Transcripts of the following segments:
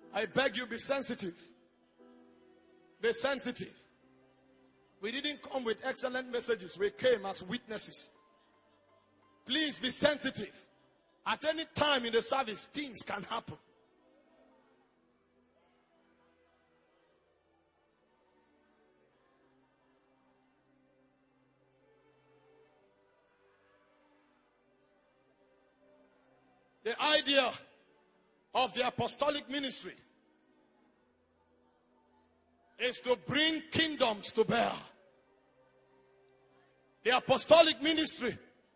I beg you, be sensitive. Be sensitive. We didn't come with excellent messages. We came as witnesses. Please be sensitive. At any time in the service, things can happen. The idea of the apostolic ministry is to bring kingdoms to bear. The apostolic ministry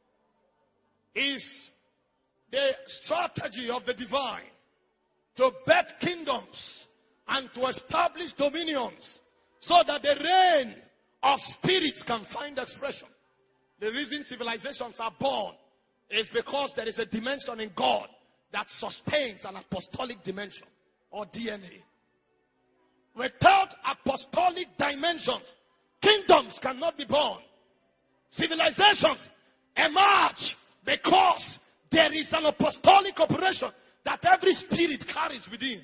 is the strategy of the divine to birth kingdoms and to establish dominions so that the reign of spirits can find expression. The reason civilizations are born is because there is a dimension in God that sustains an apostolic dimension or DNA. Without apostolic dimensions, kingdoms cannot be born. Civilizations emerge because there is an apostolic operation that every spirit carries within.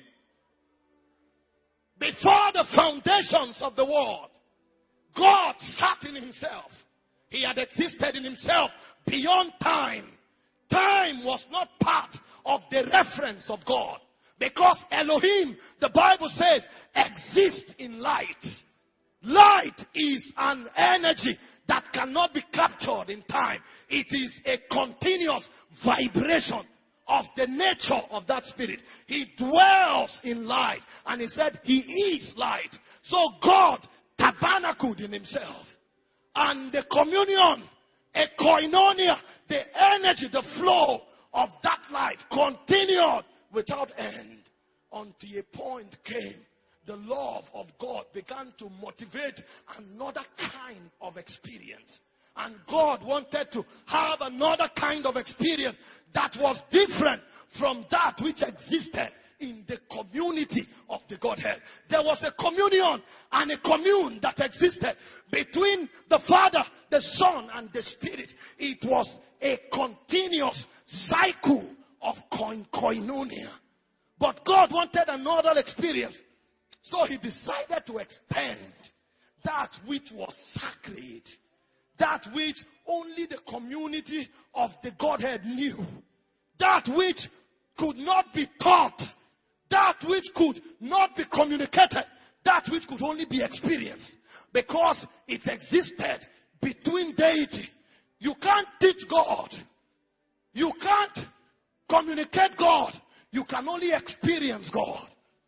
Before the foundations of the world, God sat in himself. He had existed in himself beyond time. Time was not part of the reference of God. Because Elohim, the Bible says, exists in light. Light is an energy that cannot be captured in time. It is a continuous vibration of the nature of that spirit. He dwells in light. And he said he is light. So God tabernacled in himself. And the communion, a koinonia, the energy, the flow of that life continued without end until a point came. The love of God began to motivate another kind of experience. And God wanted to have another kind of experience that was different from that which existed in the community of the Godhead. There was a communion and a commune that existed between the Father, the Son, and the Spirit. It was a continuous cycle of koinonia. But God wanted another experience. So he decided to extend that which was sacred. That which only the community of the Godhead knew. That which could not be taught. That which could not be communicated. That which could only be experienced. Because it existed between deity. You can't teach God. You can't communicate God. You can only experience God.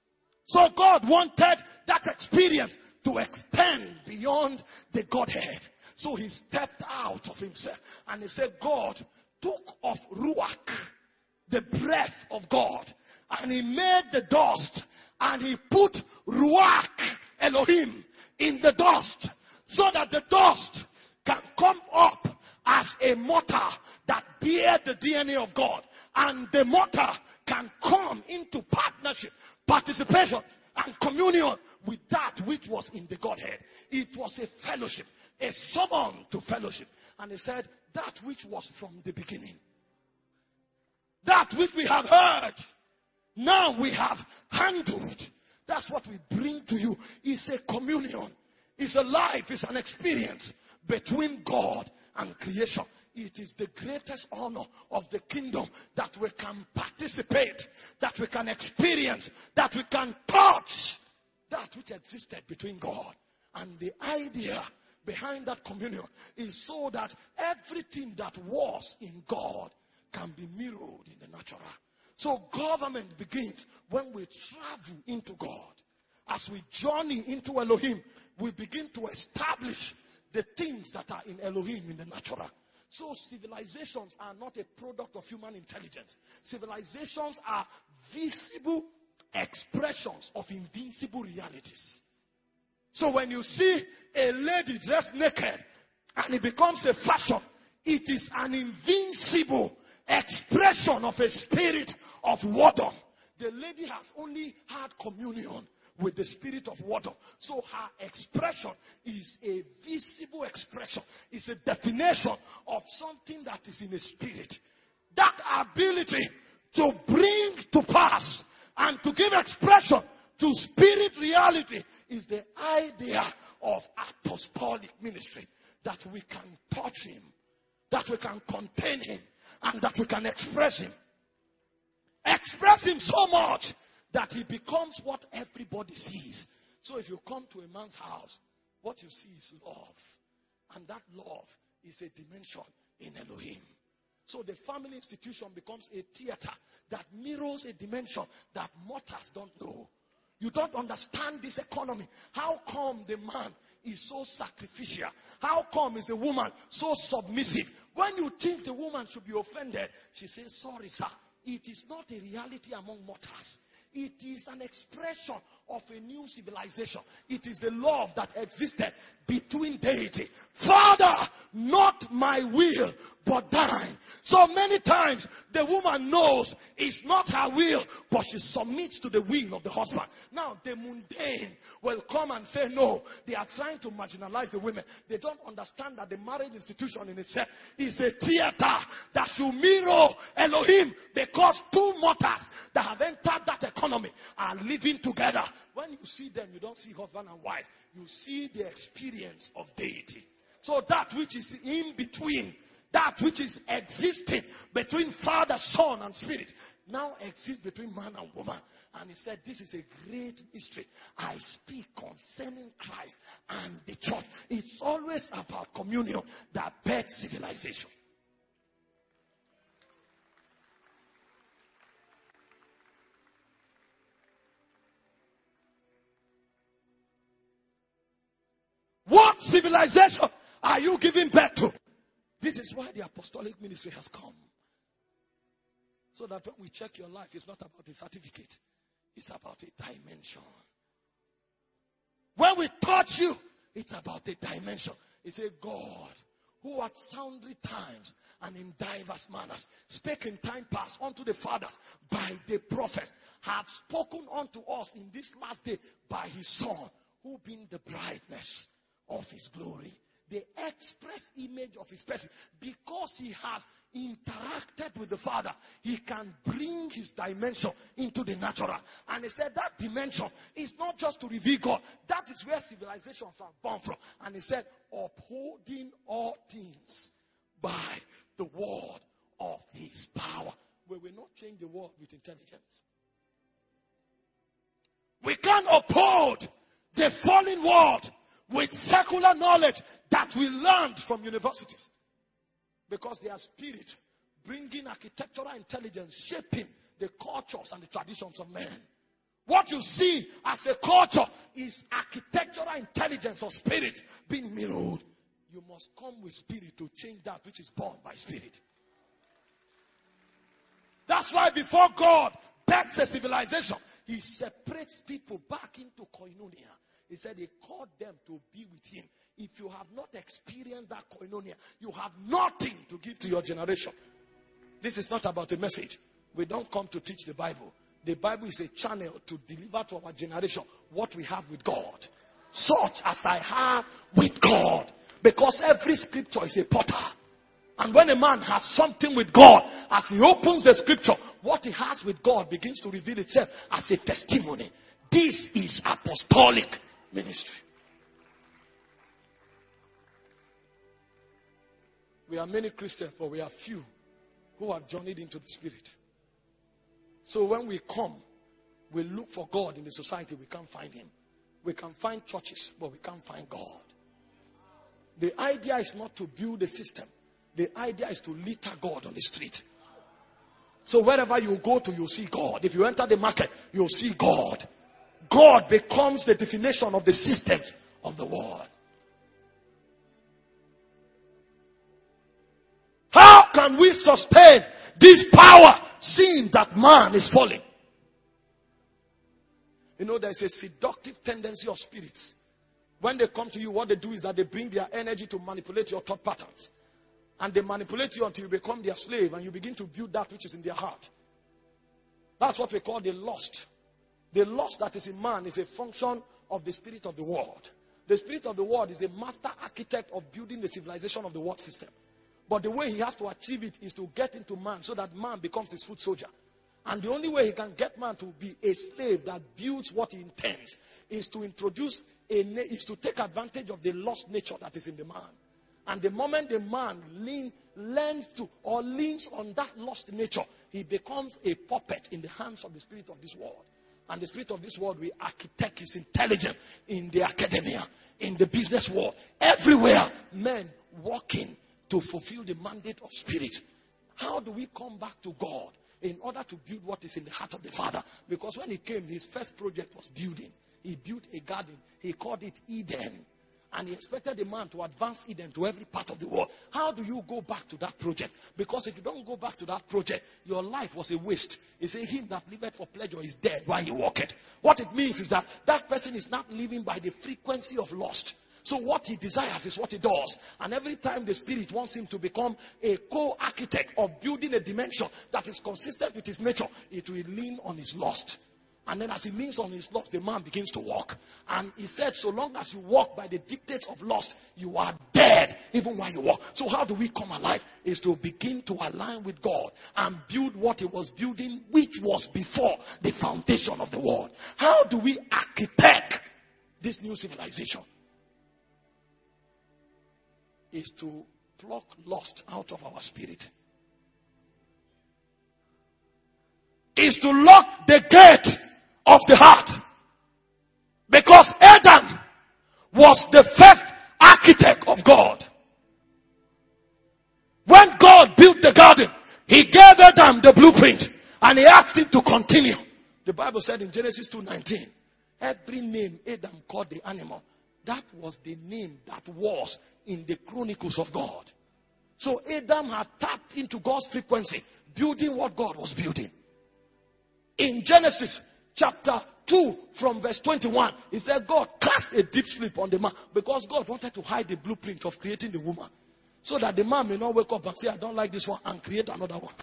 So God wanted that experience to extend beyond the Godhead. So he stepped out of himself and he said, God took of Ruach, the breath of God, and he made the dust and he put Ruach, Elohim, in the dust so that the dust can come up as a mortar that bear the DNA of God, and the mortar can come into partnership, participation, and communion with that which was in the Godhead. It was a fellowship, a summon to fellowship. And he said, that which was from the beginning, that which we have heard, now we have handled. That's what we bring to you. It's a communion. It's a life. It's an experience between God and creation. It is the greatest honor of the kingdom that we can participate, that we can experience, that we can touch that which existed between God. And the idea behind that communion is so that everything that was in God can be mirrored in the natural. So government begins when we travel into God. As we journey into Elohim, we begin to establish the things that are in Elohim in the natural. So civilizations are not a product of human intelligence. Civilizations are visible expressions of invincible realities. So when you see a lady dressed naked and it becomes a fashion, it is an invincible expression of a spirit of wardom. The lady has only had communion with the spirit of water. So her expression is a visible expression. It's a definition of something that is in a spirit. That ability to bring to pass And to give expression to spirit reality is the idea of apostolic ministry. That we can touch him, that we can contain him, and that we can express him. Express him so much that he becomes what everybody sees. So if you come to a man's house, what you see is love. And that love is a dimension in Elohim. So the family institution becomes a theater that mirrors a dimension that mortals don't know. You don't understand this economy. How come the man is so sacrificial? How come is the woman so submissive? When you think the woman should be offended, she says, sorry, sir. It is not a reality among mortals. It is an expression of a new civilization. It is the love that existed between deity. Father, not my will, but thine. So many times the woman knows it's not her will, but she submits to the will of the husband. Now the mundane will come and say no. They are trying to marginalize the women. They don't understand that the marriage institution in itself is a theater that should mirror Elohim, because two mortals that have entered that economy are living together. When you see them, you don't see husband and wife. You see the experience of deity. So that which is in between, that which is existing between Father, Son, and Spirit, now exists between man and woman. And he said, this is a great mystery. I speak concerning Christ and the church. It's always about communion that begs civilization. What civilization are you giving birth to? This is why the apostolic ministry has come. So that when we check your life, it's not about a certificate. It's about a dimension. When we touch you, it's about a dimension. It's a God who at sundry times and in diverse manners spake in time past unto the fathers by the prophets, have spoken unto us in this last day by his Son, who being the brightness of his glory, the express image of his person. Because he has interacted with the Father, he can bring his dimension into the natural. And he said that dimension is not just to reveal God. That is where civilizations are born from. And he said, upholding all things by the word of his power. We will not change the world with intelligence. We can't uphold the fallen world with secular knowledge that we learned from universities. Because their spirit bringing architectural intelligence, shaping the cultures and the traditions of men. What you see as a culture is architectural intelligence of spirit being mirrored. You must come with spirit to change that which is born by spirit. That's why before God backs a civilization, he separates people back into koinonia. He said he called them to be with him. If you have not experienced that koinonia, you have nothing to give to your generation. This is not about a message. We don't come to teach the Bible. The Bible is a channel to deliver to our generation what we have with God. Such as I have with God. Because every scripture is a potter. And when a man has something with God, as he opens the scripture, what he has with God begins to reveal itself as a testimony. This is apostolic ministry. We are many Christians, but we are few who have journeyed into the Spirit. So when we come, we look for God in the society, we can't find him. We can find churches, but we can't find God. The idea is not to build a system. The idea is to litter God on the street. So wherever you go to, you'll see God. If you enter the market, you'll see God. God becomes the definition of the systems of the world. How can we sustain this power seeing that man is falling? You know, there's a seductive tendency of spirits. When they come to you, what they do is that they bring their energy to manipulate your thought patterns. And they manipulate you until you become their slave and you begin to build that which is in their heart. That's what we call the lust. The lust that is in man is a function of the spirit of the world. The spirit of the world is a master architect of building the civilization of the world system. But the way he has to achieve it is to get into man so that man becomes his foot soldier. And the only way he can get man to be a slave that builds what he intends is to introduce is to take advantage of the lost nature that is in the man. And the moment the man leans on that lost nature, he becomes a puppet in the hands of the spirit of this world. And the spirit of this world will architect his intelligence in the academia, in the business world, everywhere. Men working to fulfill the mandate of spirit. How do we come back to God in order to build what is in the heart of the Father? Because when he came, his first project was building. He built a garden. He called it Eden. And he expected the man to advance Eden to every part of the world. How do you go back to that project? Because if you don't go back to that project, your life was a waste. He said, him that liveth for pleasure is dead while he walketh. What it means is that that person is not living by the frequency of lust. So what he desires is what he does. And every time the spirit wants him to become a co-architect of building a dimension that is consistent with his nature, it will lean on his lust. And then as he leans on his lust, the man begins to walk. And he said, so long as you walk by the dictates of lust, you are dead even while you walk. So how do we come alive? Is to begin to align with God and build what he was building, which was before the foundation of the world. How do we architect this new civilization? Is to pluck lust out of our spirit. Is to lock the gate of the heart. Because Adam was the first architect of God. When God built the garden, he gave Adam the blueprint and he asked him to continue. The Bible said in Genesis 2:19, every name Adam called the animal, that was the name that was in the chronicles of God. So Adam had tapped into God's frequency, building what God was building. In Genesis chapter 2 from verse 21, he said God cast a deep sleep on the man because God wanted to hide the blueprint of creating the woman so that the man may not wake up and say, I don't like this one, and create another one.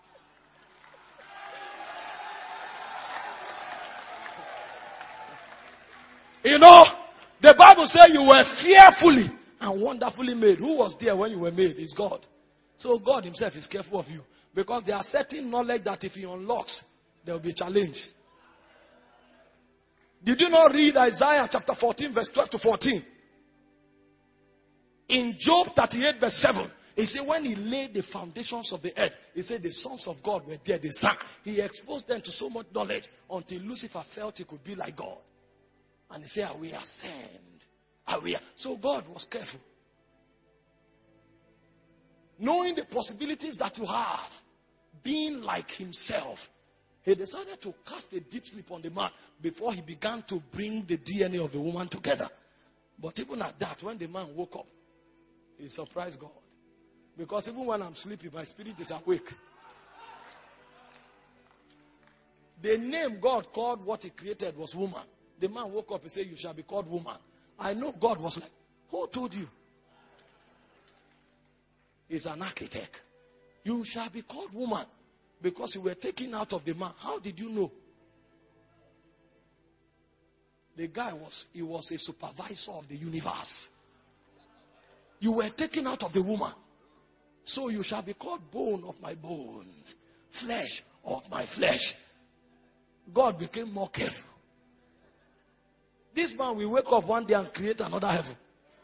You know, the Bible says you were fearfully and wonderfully made. Who was there when you were made? It's God. So God himself is careful of you because there are certain knowledge that if he unlocks, there will be a challenge. Did you not read Isaiah chapter 14 verse 12 to 14? In Job 38 verse 7, he said when he laid the foundations of the earth, he said the sons of God were there, they sang. He exposed them to so much knowledge until Lucifer felt he could be like God. And he said, are we ascend? Are we? So God was careful. Knowing the possibilities that you have, being like himself, he decided to cast a deep sleep on the man before he began to bring the DNA of the woman together. But even at that, when the man woke up, he surprised God. Because even when I'm sleeping, my spirit is awake. The name God called what he created was woman. The man woke up and said, you shall be called woman. I know God was like, who told you? He's an architect. You shall be called woman. Because you were taken out of the man. How did you know? The guy was a supervisor of the universe. You were taken out of the woman. So you shall be called bone of my bones, flesh of my flesh. God became more careful. This man will wake up one day and create another heaven.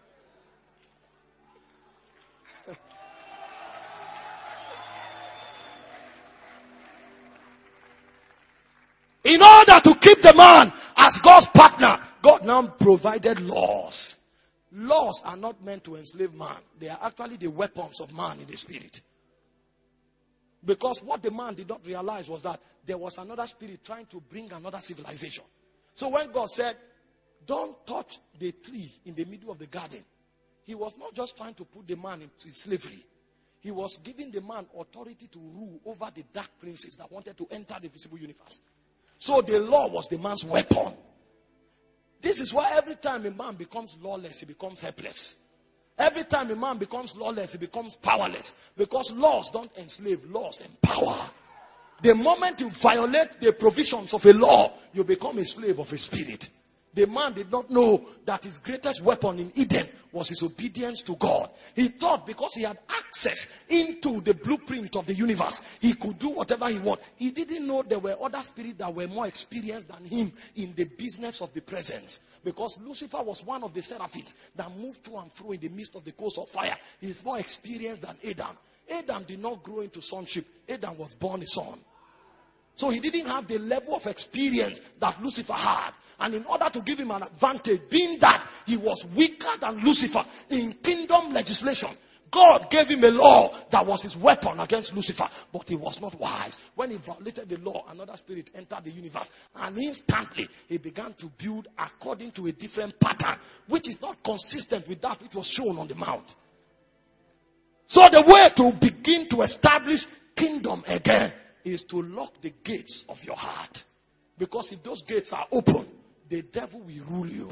In order to keep the man as God's partner, God now provided laws. Laws are not meant to enslave man. They are actually the weapons of man in the spirit. Because what the man did not realize was that there was another spirit trying to bring another civilization. So when God said, don't touch the tree in the middle of the garden, he was not just trying to put the man into slavery. He was giving the man authority to rule over the dark princes that wanted to enter the visible universe. So the law was the man's weapon. This is why every time a man becomes lawless, he becomes helpless. Every time a man becomes lawless, he becomes powerless. Because laws don't enslave, laws empower. The moment you violate the provisions of a law, you become a slave of a spirit. The man did not know that his greatest weapon in Eden was his obedience to God. He thought because he had access into the blueprint of the universe, he could do whatever he wanted. He didn't know there were other spirits that were more experienced than him in the business of the presence. Because Lucifer was one of the seraphims that moved to and fro in the midst of the coast of fire. He is more experienced than Adam. Adam did not grow into sonship. Adam was born a son. So he didn't have the level of experience that Lucifer had. And in order to give him an advantage, being that he was weaker than Lucifer in kingdom legislation, God gave him a law that was his weapon against Lucifer. But he was not wise. When he violated the law, another spirit entered the universe. And instantly, he began to build according to a different pattern, which is not consistent with that which was shown on the mount. So the way to begin to establish kingdom again is to lock the gates of your heart. Because if those gates are open, the devil will rule you.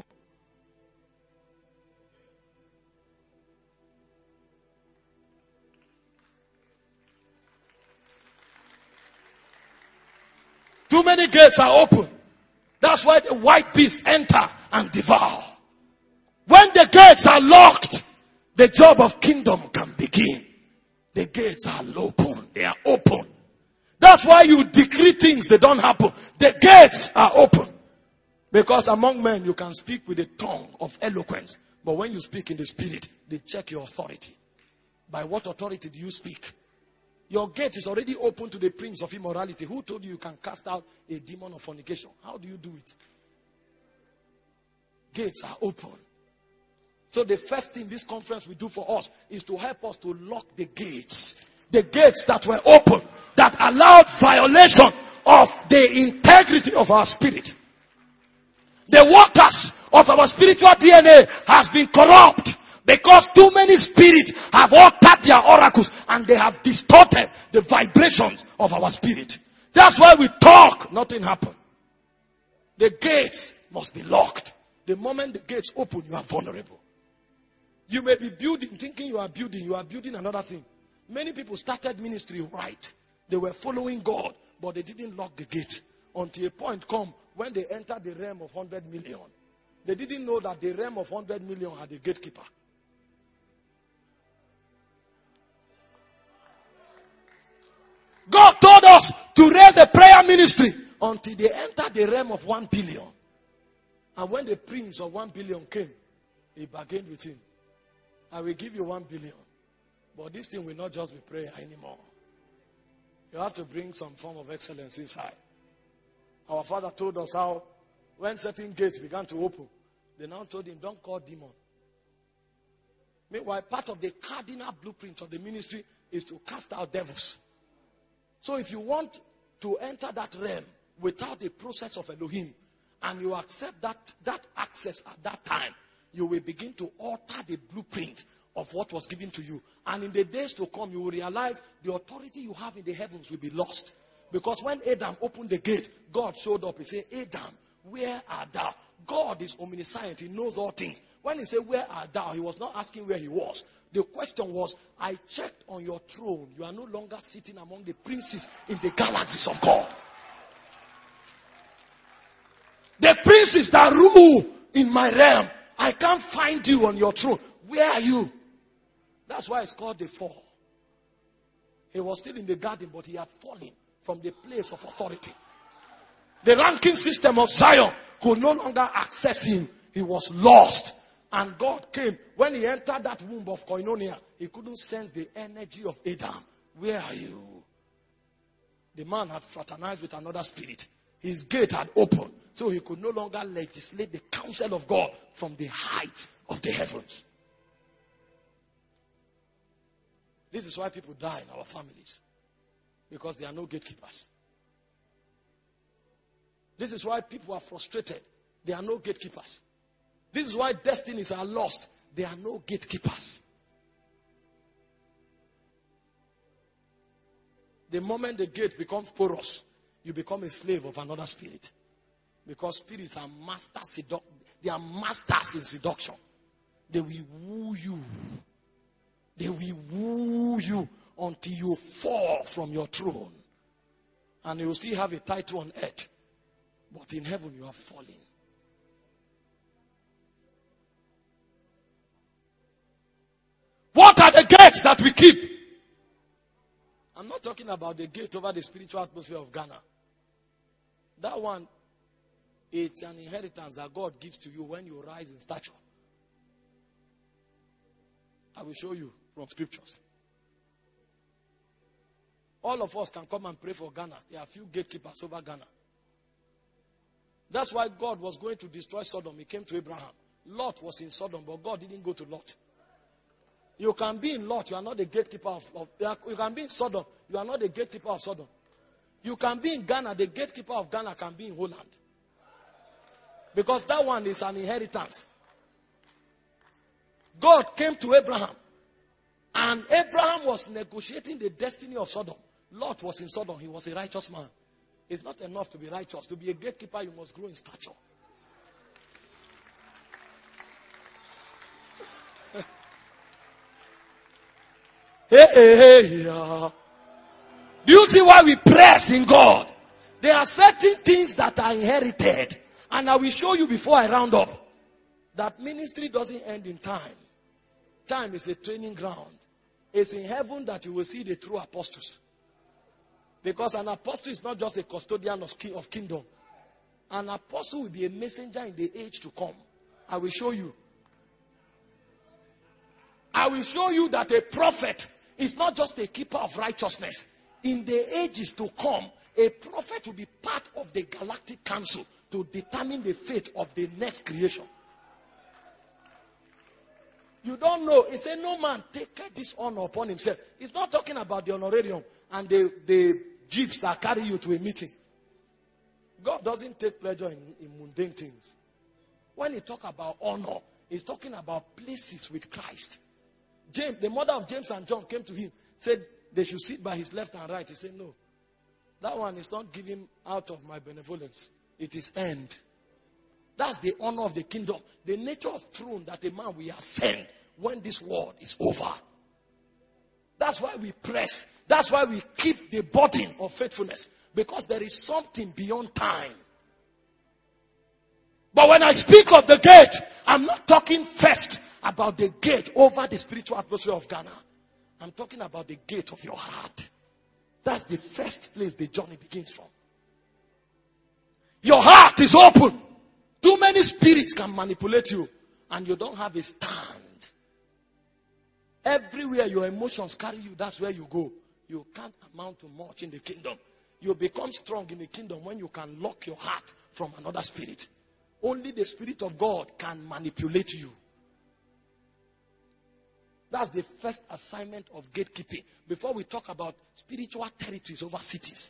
Too many gates are open. That's why the white beast enter and devour. When the gates are locked, the job of kingdom can begin. The gates are open. They are open. That's why you decree things, they don't happen. The gates are open. Because among men, you can speak with a tongue of eloquence. But when you speak in the spirit, they check your authority. By what authority do you speak? Your gate is already open to the prince of immorality. Who told you you can cast out a demon of fornication? How do you do it? Gates are open. So the first thing this conference will do for us is to help us to lock the gates. The gates that were open, that allowed violation of the integrity of our spirit. The waters of our spiritual DNA has been corrupt because too many spirits have altered their oracles and they have distorted the vibrations of our spirit. That's why we talk, nothing happens. The gates must be locked. The moment the gates open, you are vulnerable. You may be building, thinking you are building another thing. Many people started ministry right. They were following God, but they didn't lock the gate until a point come when they entered the realm of 100 million. They didn't know that the realm of 100 million had a gatekeeper. God told us to raise a prayer ministry until they entered the realm of 1 billion. And when the prince of 1 billion came, he bargained with him. I will give you 1 billion. But this thing will not just be prayer anymore. You have to bring some form of excellence inside. Our father told us how when certain gates began to open, they now told him, don't call demon. Meanwhile, part of the cardinal blueprint of the ministry is to cast out devils. So if you want to enter that realm without the process of Elohim, and you accept that access at that time, you will begin to alter the blueprint of what was given to you. And in the days to come, you will realize the authority you have in the heavens will be lost. Because when Adam opened the gate, God showed up. He said, Adam, where art thou? God is omniscient. He knows all things. When he said, where art thou? He was not asking where he was. The question was, I checked on your throne. You are no longer sitting among the princes in the galaxies of God. The princes that rule in my realm, I can't find you on your throne. Where are you? That's why it's called the fall. He was still in the garden, but he had fallen from the place of authority. The ranking system of Zion could no longer access him. He was lost. And God came. When he entered that womb of Koinonia, he couldn't sense the energy of Adam. Where are you? The man had fraternized with another spirit. His gate had opened. So he could no longer legislate the counsel of God from the heights of the heavens. This is why people die in our families. Because there are no gatekeepers. This is why people are frustrated. There are no gatekeepers. This is why destinies are lost. There are no gatekeepers. The moment the gate becomes porous, you become a slave of another spirit. Because spirits are masters. They are masters in seduction. They will woo you. They will woo you until you fall from your throne. And you will still have a title on earth. But in heaven you have fallen. What are the gates that we keep? I'm not talking about the gate over the spiritual atmosphere of Ghana. That one, it's an inheritance that God gives to you when you rise in stature. I will show you from scriptures. All of us can come and pray for Ghana. There are a few gatekeepers over Ghana. That's why God was going to destroy Sodom. He came to Abraham. Lot was in Sodom, but God didn't go to Lot. You can be in Lot, you are not the gatekeeper of you can be in Sodom, you are not the gatekeeper of Sodom. You can be in Ghana, the gatekeeper of Ghana can be in Holland. Because that one is an inheritance. God came to Abraham, and Abraham was negotiating the destiny of Sodom. Lot was in Sodom, he was a righteous man. It's not enough to be righteous. To be a gatekeeper, you must grow in stature. Yeah. Do you see why we press in God? There are certain things that are inherited. And I will show you before I round up that ministry doesn't end in time. Time is a training ground. It's in heaven that you will see the true apostles. Because an apostle is not just a custodian of kingdom. An apostle will be a messenger in the age to come. I will show you. I will show you that a prophet is not just a keeper of righteousness. In the ages to come, a prophet will be part of the galactic council to determine the fate of the next creation. You don't know. He said, no man take this honor upon himself. He's not talking about the honorarium and the jeeps that carry you to a meeting. God doesn't take pleasure in mundane things. When he talks about honor, he's talking about places with Christ. James, the mother of James and John, came to him, said they should sit by his left and right. He said, no, that one is not given out of my benevolence. It is earned. That's the honor of the kingdom. The nature of throne that a man will ascend when this world is over. That's why we press. That's why we keep the burden of faithfulness. Because there is something beyond time. But when I speak of the gate, I'm not talking first about the gate over the spiritual atmosphere of Ghana. I'm talking about the gate of your heart. That's the first place the journey begins from. Your heart is open. Too many spirits can manipulate you, and you don't have a stand. Everywhere your emotions carry you, that's where you go. You can't amount to much in the kingdom. You become strong in the kingdom when you can lock your heart from another spirit. Only the Spirit of God can manipulate you. That's the first assignment of gatekeeping. Before we talk about spiritual territories over cities.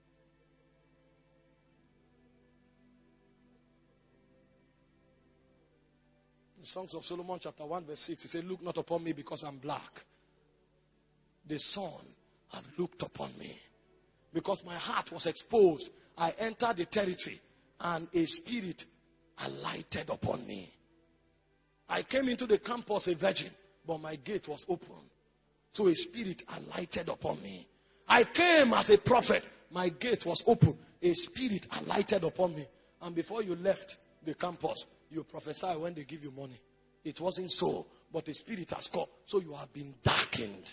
In Songs of Solomon chapter 1 verse 6, he said, look not upon me because I'm black. The sun have looked upon me. Because my heart was exposed, I entered the territory and a spirit alighted upon me. I came into the campus a virgin, but my gate was open. So a spirit alighted upon me. I came as a prophet, my gate was open. A spirit alighted upon me. And before you left the campus, you prophesy when they give you money. It wasn't so, but the spirit has come. So you have been darkened.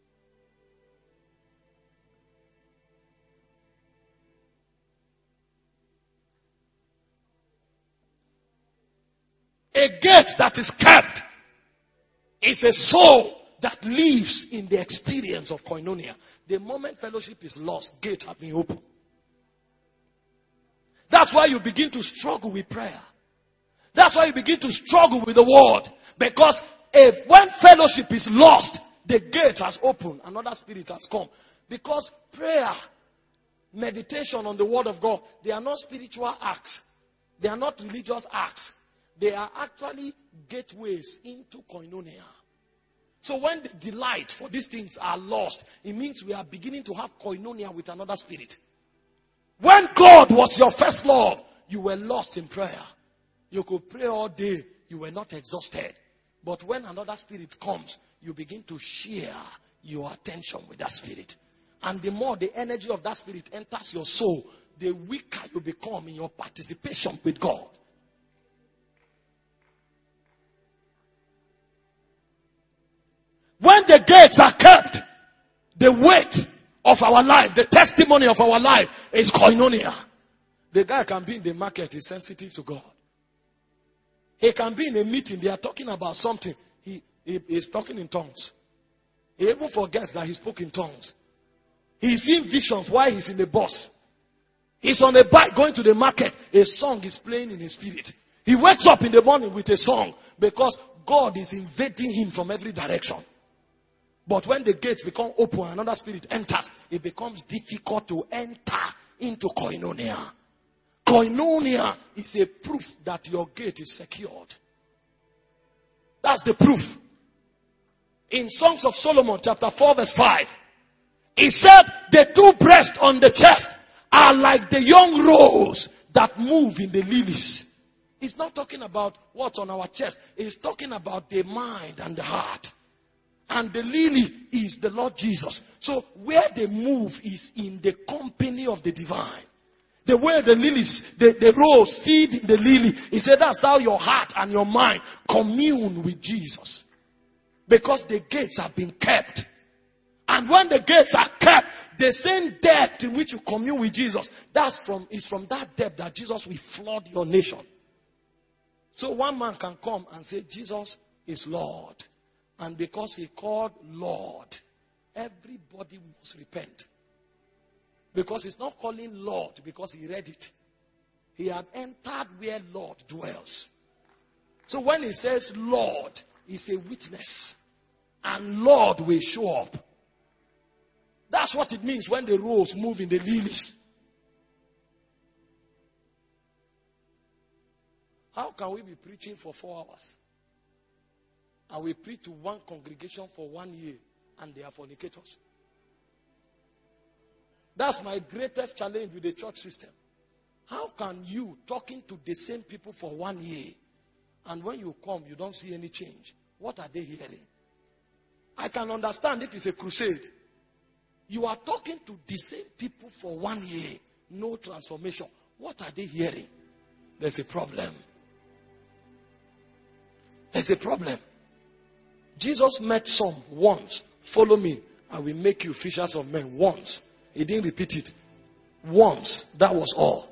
A gate that is kept is a soul that lives in the experience of koinonia. The moment fellowship is lost, gate have been opened. That's why you begin to struggle with prayer. That's why you begin to struggle with the word. Because when fellowship is lost, the gate has opened. Another spirit has come. Because prayer, meditation on the word of God, they are not spiritual acts. They are not religious acts. They are actually gateways into koinonia. So when the delight for these things are lost, it means we are beginning to have koinonia with another spirit. When God was your first love, you were lost in prayer. You could pray all day, you were not exhausted. But when another spirit comes, you begin to share your attention with that spirit. And the more the energy of that spirit enters your soul, the weaker you become in your participation with God. When the gates are kept, the weight of our life, the testimony of our life is koinonia. The guy can be in the market, he's sensitive to God. He can be in a meeting, they are talking about something. He is talking in tongues. He even forgets that he spoke in tongues. He's seeing visions while he's in the bus. He's on a bike going to the market. A song is playing in his spirit. He wakes up in the morning with a song because God is invading him from every direction. But when the gates become open and another spirit enters, it becomes difficult to enter into koinonia. Koinonia is a proof that your gate is secured. That's the proof. In Songs of Solomon, chapter 4, verse 5, he said, the two breasts on the chest are like the young rose that move in the lilies. He's not talking about what's on our chest. He's talking about the mind and the heart. And the lily is the Lord Jesus. So where they move is in the company of the divine. The way the lilies, the rose feed in the lily. He said that's how your heart and your mind commune with Jesus. Because the gates have been kept. And when the gates are kept, the same depth in which you commune with Jesus, is from that depth that Jesus will flood your nation. So one man can come and say Jesus is Lord. And because he called Lord, everybody must repent. Because he's not calling Lord because he read it. He had entered where Lord dwells. So when he says Lord, he's a witness. And Lord will show up. That's what it means when the rose move in the lilies. How can we be preaching for 4 hours? And we preach to one congregation for 1 year and they are fornicators? That's my greatest challenge with the church system. How can you, talking to the same people for 1 year, and when you come, you don't see any change? What are they hearing? I can understand if it's a crusade. You are talking to the same people for 1 year, no transformation. What are they hearing? There's a problem. There's a problem. Jesus met some once. Follow me, I will make you fishers of men. Once. He didn't repeat it. Once. That was all.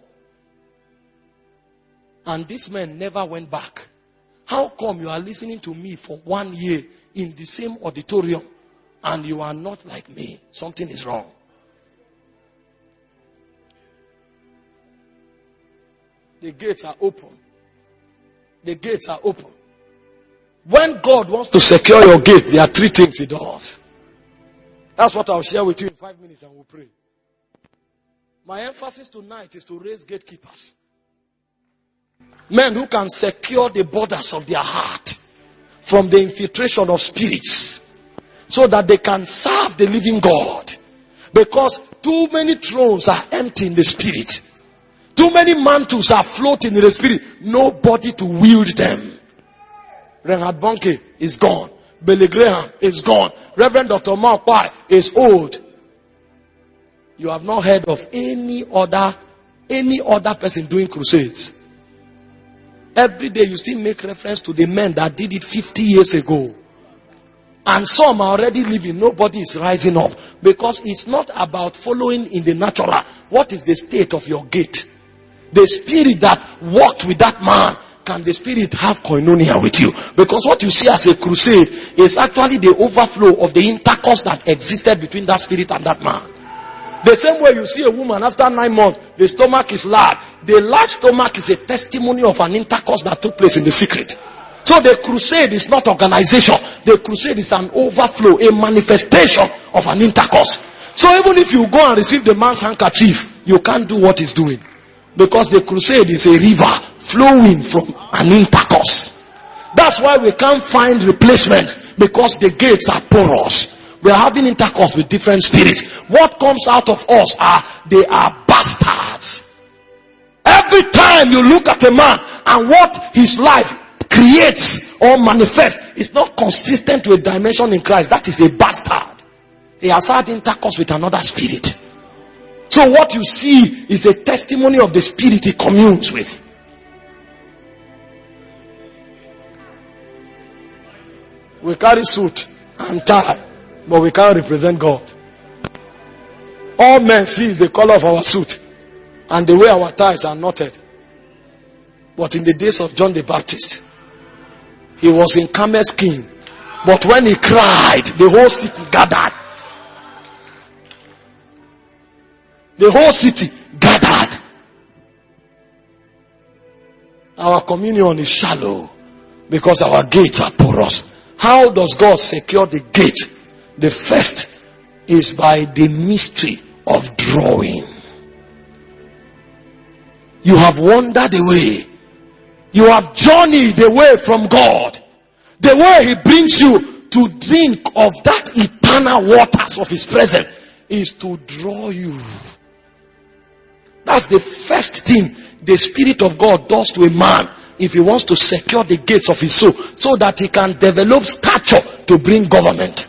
And this man never went back. How come you are listening to me for 1 year in the same auditorium and you are not like me? Something is wrong. The gates are open. The gates are open. When God wants to secure your gate, there are 3 things he does. That's what I'll share with you in 5 minutes and we'll pray. My emphasis tonight is to raise gatekeepers. Men who can secure the borders of their heart from the infiltration of spirits so that they can serve the living God. Because too many thrones are empty in the spirit. Too many mantles are floating in the spirit. Nobody to wield them. Reinhard Bonnke is gone. Billy Graham is gone. Reverend Dr. Mark Pai is old. You have not heard of any other person doing crusades. Every day you still make reference to the men that did it 50 years ago. And some are already living. Nobody is rising up. Because it's not about following in the natural. What is the state of your gate? The spirit that walked with that man, can the spirit have koinonia with you? Because what you see as a crusade is actually the overflow of the intercourse that existed between that spirit and that man. The same way you see a woman after 9 months, the stomach is large. The large stomach is a testimony of an intercourse that took place in the secret. So the crusade is not organization. The crusade is an overflow, a manifestation of an intercourse. So even if you go and receive the man's handkerchief, you can't do what he's doing. Because the crusade is a river flowing from an intercourse. That's why we can't find replacements, because the gates are porous. We are having intercourse with different spirits. What comes out of us they are bastards. Every time you look at a man and what his life creates or manifests is not consistent to a dimension in Christ, that is a bastard. He has had intercourse with another spirit. So what you see is a testimony of the spirit he communes with. We carry suit and tie, but we can't represent God. All men see is the color of our suit and the way our ties are knotted. But in the days of John the Baptist, he was in Carmel's skin. But when he cried, the whole city gathered. The whole city gathered. Our communion is shallow because our gates are porous. How does God secure the gate? The first is by the mystery of drawing. You have wandered away. You have journeyed away from God. The way he brings you to drink of that eternal waters of his presence is to draw you. That's the first thing the Spirit of God does to a man if he wants to secure the gates of his soul, so that he can develop stature to bring government.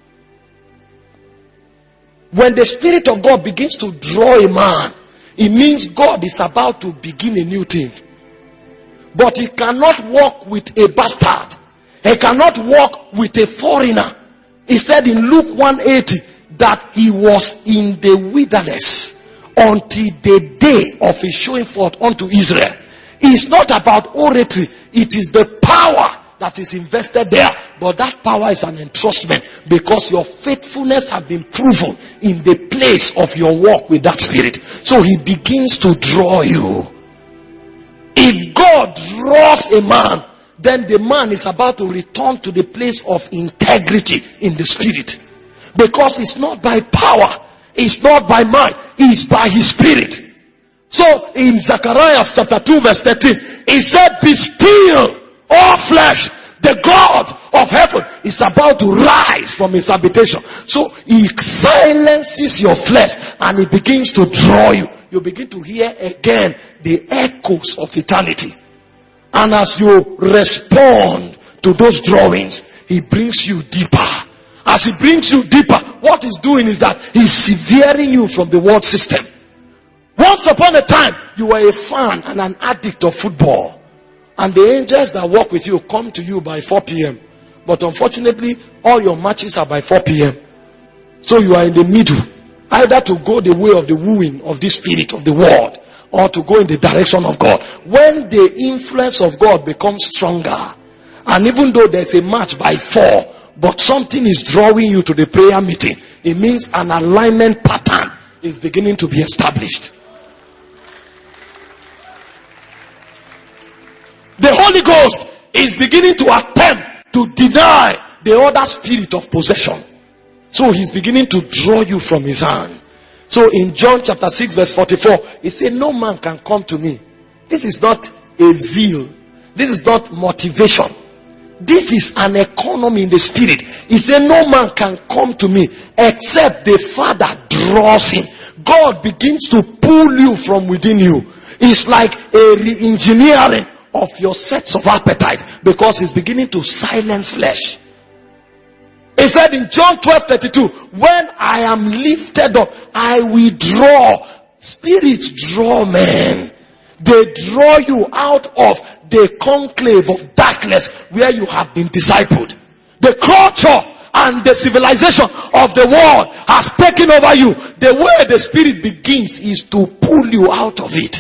When the Spirit of God begins to draw a man, it means God is about to begin a new thing. But he cannot walk with a bastard. He cannot walk with a foreigner. He said in Luke 180 that he was in the wilderness until the day of his showing forth unto Israel. It's not about oratory. It is the power that is invested there. But that power is an entrustment because your faithfulness has been proven in the place of your walk with that Spirit. So he begins to draw you. If God draws a man, then the man is about to return to the place of integrity in the Spirit. Because it's not by power, it's not by might, it's by his Spirit. So in Zechariah chapter 2 verse 13, he said, be still, all flesh. The God of heaven is about to rise from his habitation. So he silences your flesh and he begins to draw you. You begin to hear again the echoes of eternity. And as you respond to those drawings, he brings you deeper. As he brings you deeper, what he's doing is that he's severing you from the world system. Once upon a time, you were a fan and an addict of football. And the angels that walk with you come to you by 4 p.m. But unfortunately, all your matches are by 4 p.m. So you are in the middle. Either to go the way of the wooing of this spirit of the world, or to go in the direction of God. When the influence of God becomes stronger, and even though there's a match by 4, but something is drawing you to the prayer meeting, it means an alignment pattern is beginning to be established. The Holy Ghost is beginning to attempt to deny the other spirit of possession. So he's beginning to draw you from his hand. So in John chapter 6 verse 44, he said, no man can come to me. This is not a zeal. This is not motivation. This is an economy in the spirit. He said, no man can come to me except the Father draws him. God begins to pull you from within you. It's like a re-engineering of your sets of appetite, because he's beginning to silence flesh. He said in John 12:32, when I am lifted up, I will draw. Spirits draw men. They draw you out of the conclave of darkness where you have been discipled. The culture and the civilization of the world has taken over you. The way the Spirit begins is to pull you out of it.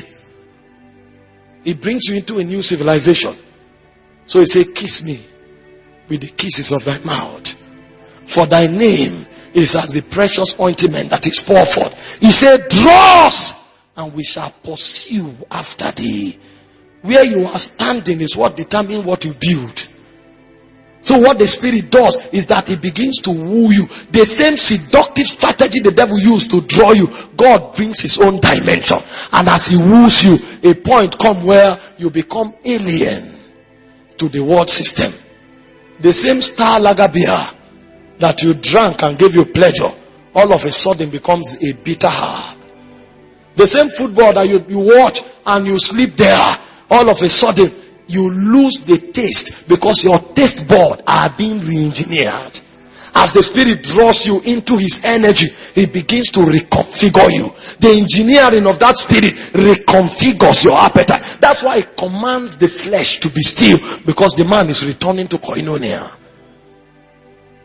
It brings you into a new civilization. So he said, kiss me with the kisses of thy mouth. For thy name is as the precious ointment that is poured forth. He said, draw us, and we shall pursue after thee. Where you are standing is what determines what you build. So what the Spirit does is that it begins to woo you. The same seductive strategy the devil used to draw you, God brings his own dimension. And as he woos you, a point comes where you become alien to the world system. The same star lager beer that you drank and gave you pleasure, all of a sudden becomes a bitter herb. The same football that you watch and you sleep there, all of a sudden you lose the taste because your taste buds are being re-engineered. As the Spirit draws you into his energy, he begins to reconfigure you. The engineering of that Spirit reconfigures your appetite. That's why it commands the flesh to be still, because the man is returning to koinonia.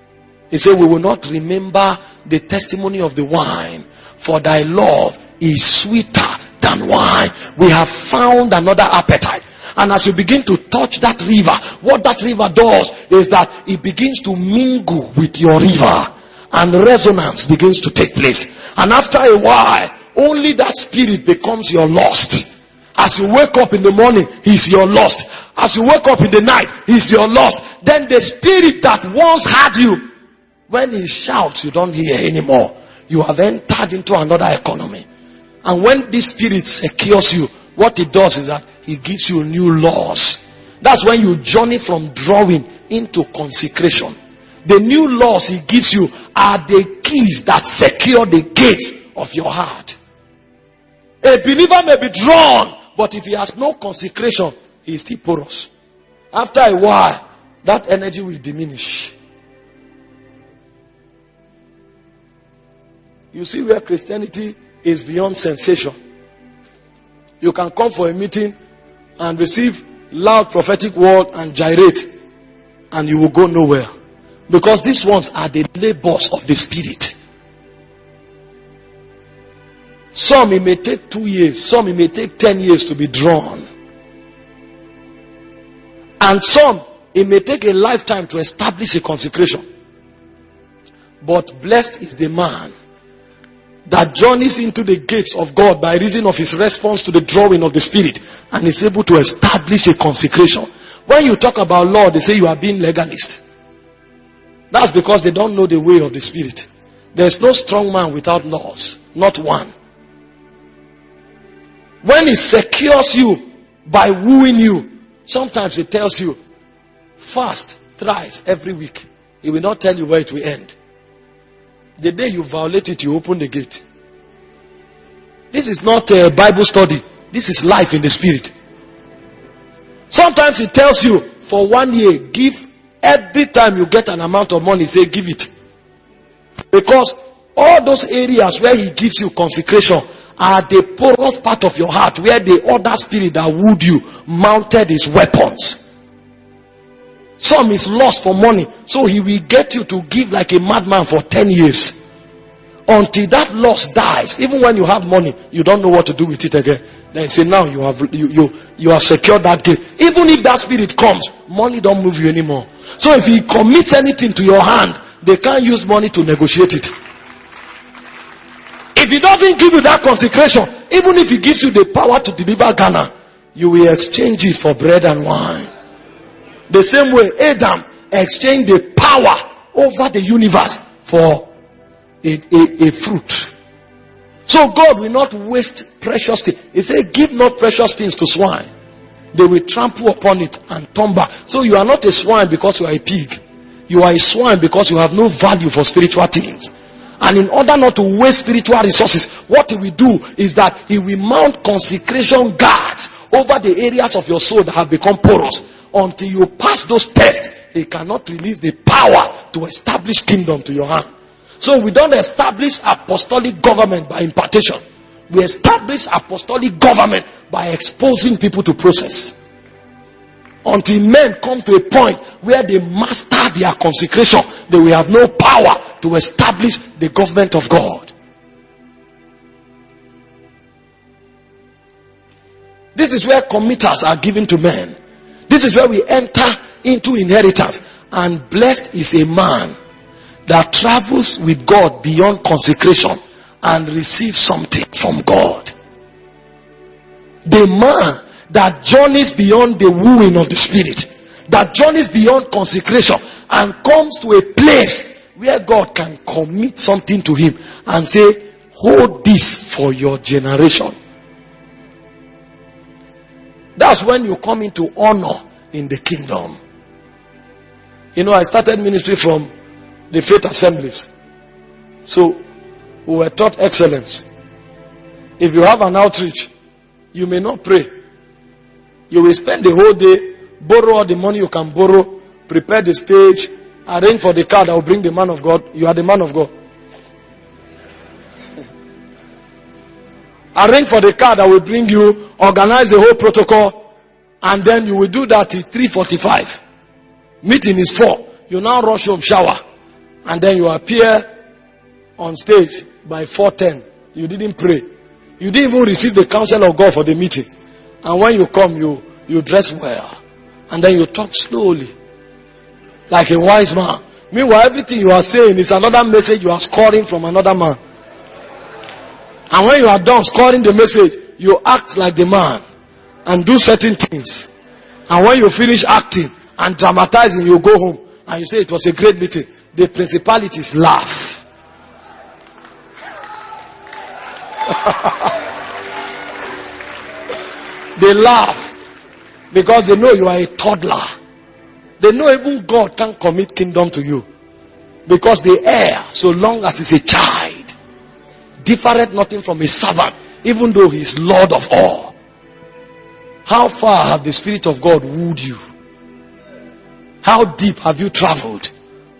He said, we will not remember the testimony of the wine, for thy love is sweeter than wine. We have found another appetite. And as you begin to touch that river, what that river does is that it begins to mingle with your river, and resonance begins to take place. And after a while, only that spirit becomes your lust. As you wake up in the morning, he's your lust. As you wake up in the night, he's your lust. Then the spirit that once had you, when he shouts, you don't hear anymore. You have entered into another economy. And when this spirit secures you, what it does is that he gives you new laws. That's when you journey from drawing into consecration. The new laws he gives you are the keys that secure the gate of your heart. A believer may be drawn, but if he has no consecration, he is still porous. After a while, that energy will diminish. You see where Christianity is beyond sensation. You can come for a meeting and receive loud prophetic word and gyrate, and you will go nowhere. Because these ones are the labors of the spirit. Some it may take 2 years, some it may take 10 years to be drawn. And some it may take a lifetime to establish a consecration. But blessed is the man that journeys into the gates of God by reason of his response to the drawing of the Spirit, and is able to establish a consecration. When you talk about law, they say you are being legalist. That's because they don't know the way of the Spirit. There's no strong man without laws. Not one. When he secures you by wooing you, sometimes he tells you, fast thrice every week. He will not tell you where it will end. The day you violate it, you open the gate. This is not a Bible study. This is life in the Spirit. Sometimes he tells you, for 1 year, give. Every time you get an amount of money, say give it. Because all those areas where he gives you consecration are the porous part of your heart, where the other spirit that wooed you mounted his weapons. Some is lost for money, so he will get you to give like a madman for 10 years. Until that loss dies. Even when you have money, you don't know what to do with it again. Then say, now you have secured that gate. Even if that spirit comes, money don't move you anymore. So if he commits anything to your hand, they can't use money to negotiate it. If he doesn't give you that consecration, even if he gives you the power to deliver Ghana, you will exchange it for bread and wine. The same way Adam exchanged the power over the universe for a fruit. So God will not waste precious things. He said, give not precious things to swine. They will trample upon it and turn back. So you are not a swine because you are a pig. You are a swine because you have no value for spiritual things. And in order not to waste spiritual resources, what he will do is that he will mount consecration guards over the areas of your soul that have become porous. Until you pass those tests, he cannot release the power to establish kingdom to your hand. So we don't establish apostolic government by impartation. We establish apostolic government by exposing people to process. Until men come to a point where they master their consecration, they will have no power to establish the government of God. This is where committers are given to men. This is where we enter into inheritance. And blessed is a man that travels with God beyond consecration and receives something from God. The man that journeys beyond the wooing of the Spirit, that journeys beyond consecration and comes to a place where God can commit something to him and say, hold this for your generation. That's when you come into honor in the kingdom. You know, I started ministry from the faith assemblies. So, we were taught excellence. If you have an outreach, you may not pray. You will spend the whole day, borrow all the money you can borrow, prepare the stage, arrange for the car that will bring the man of God. You are the man of God. Arrange for the car that will bring you, organize the whole protocol, and then you will do that till 3:45. Meeting is 4. You now rush home, shower. And then you appear on stage by 4:10. You didn't pray. You didn't even receive the counsel of God for the meeting. And when you come, you dress well. And then you talk slowly. Like a wise man. Meanwhile, everything you are saying is another message you are scoring from another man. And when you are done scoring the message, you act like the man. And do certain things. And when you finish acting and dramatizing, you go home. And you say it was a great meeting. The principalities laugh. They laugh. Because they know you are a toddler. They know even God can't commit kingdom to you. Because the heir, so long as he's a child, differeth nothing from a servant, even though he is Lord of all. How far have the Spirit of God wooed you? How deep have you traveled?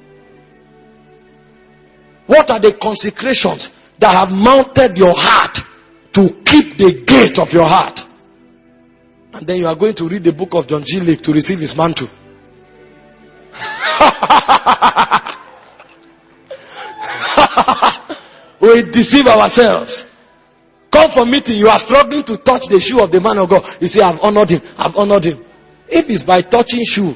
What are the consecrations that have mounted your heart to keep the gate of your heart? And then you are going to read the book of John G. Lake to receive his mantle. We deceive ourselves. Come for meeting, you are struggling to touch the shoe of the man of God. You say, I've honored him. I've honored him. If it's by touching shoe.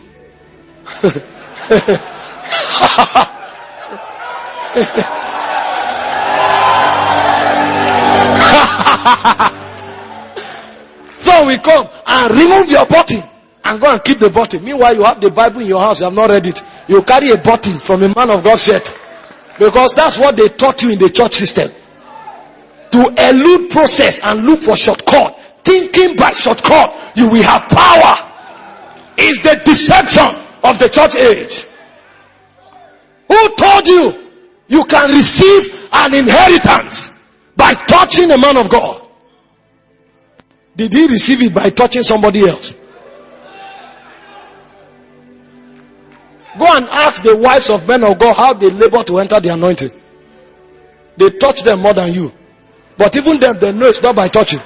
So we come and remove your bottle and go and keep the bottle. Meanwhile, you have the Bible in your house. You have not read it. You carry a bottle from a man of God's shirt. Because that's what they taught you in the church system. To elude process and look for shortcut. Thinking by shortcut, you will have power. Is the deception of the church age. Who told you you can receive an inheritance by touching a man of God? Did he receive it by touching somebody else? Go and ask the wives of men of God how they labor to enter the anointing. They touch them more than you. But even them, they know it's not by touching.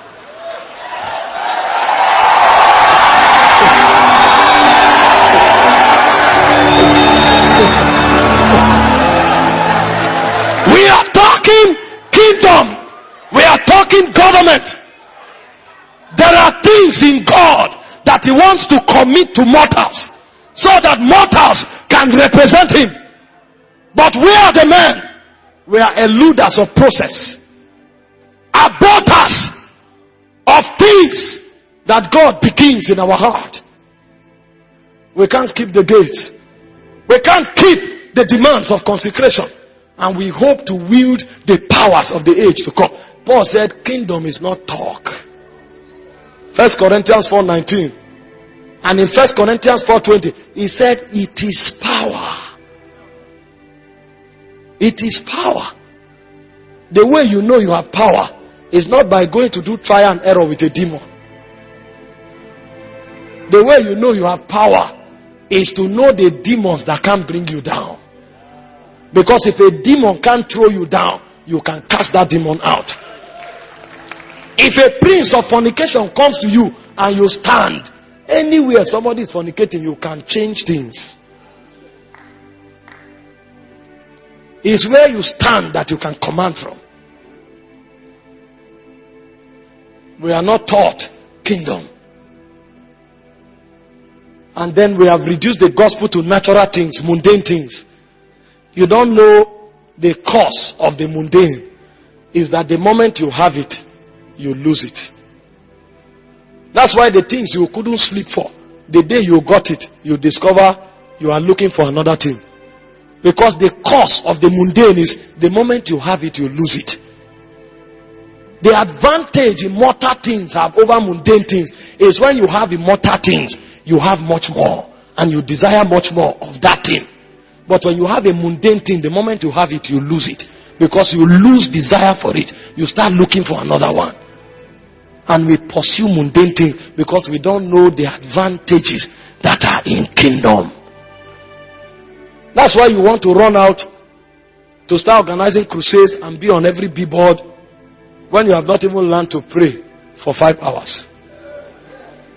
We are talking kingdom. We are talking government. There are things in God that he wants to commit to mortals so that mortals can represent him. But we are the men. We are eluders of process. Aborters of things that God begins in our heart. We can't keep the gate. We can't keep the demands of consecration. And we hope to wield the powers of the age to come. Paul said, kingdom is not talk. 1 Corinthians 4:19. And in 1 Corinthians 4:20, he said, it is power. It is power. The way you know you have power is not by going to do trial and error with a demon. The way you know you have power is to know the demons that can bring you down. Because if a demon can't throw you down, you can cast that demon out. If a prince of fornication comes to you and you stand, anywhere somebody is fornicating, you can change things. It's where you stand that you can command from. We are not taught kingdom. And then we have reduced the gospel to natural things, mundane things. You don't know the cause of the mundane is that the moment you have it, you lose it. That's why the things you couldn't sleep for, the day you got it, you discover you are looking for another thing. Because the cause of the mundane is the moment you have it, you lose it. The advantage immortal things have over mundane things is when you have immortal things, you have much more and you desire much more of that thing. But when you have a mundane thing, the moment you have it, you lose it. Because you lose desire for it. You start looking for another one. And we pursue mundane things because we don't know the advantages that are in kingdom. That's why you want to run out to start organizing crusades and be on every billboard when you have not even learned to pray for 5 hours.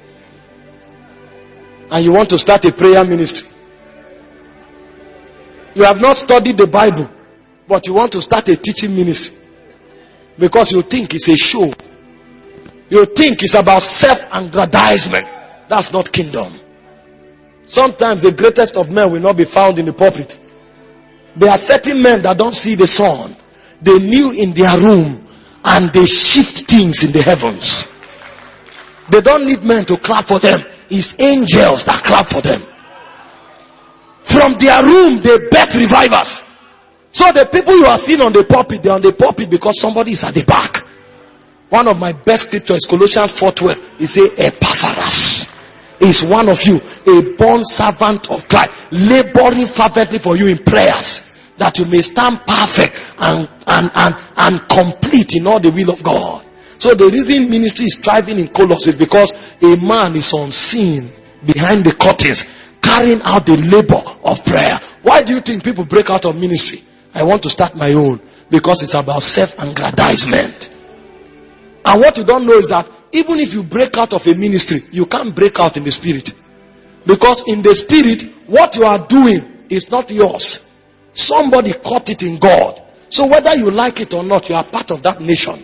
And you want to start a prayer ministry. You have not studied the Bible, but you want to start a teaching ministry because you think it's a show. You think it's about self-aggrandizement. That's not kingdom. Sometimes the greatest of men will not be found in the pulpit. There are certain men that don't see the sun. They kneel in their room and they shift things in the heavens. They don't need men to clap for them. It's angels that clap for them. From their room, they bet revivers. So the people you are seeing on the pulpit, they're on the pulpit because somebody is at the back. One of my best scriptures is Colossians 4:12. It says, Epaphras is one of you, a born servant of Christ, laboring fervently for you in prayers, that you may stand perfect and complete in all the will of God. So the reason ministry is thriving in Colossus is because a man is unseen behind the curtains, carrying out the labor of prayer. Why do you think people break out of ministry? I want to start my own, because it's about self-aggrandizement. And what you don't know is that even if you break out of a ministry, you can't break out in the spirit. Because in the spirit, what you are doing is not yours. Somebody caught it in God. So whether you like it or not, you are part of that nation.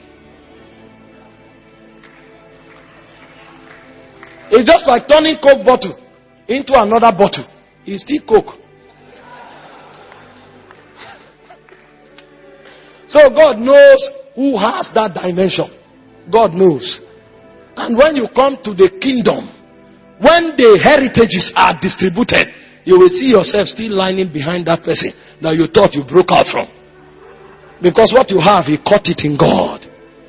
It's just like turning Coke bottle into another bottle. It's still Coke. So God knows who has that dimension. God knows. And when you come to the kingdom, when the heritages are distributed, you will see yourself still lining behind that person that you thought you broke out from. Because what you have, you caught it in God.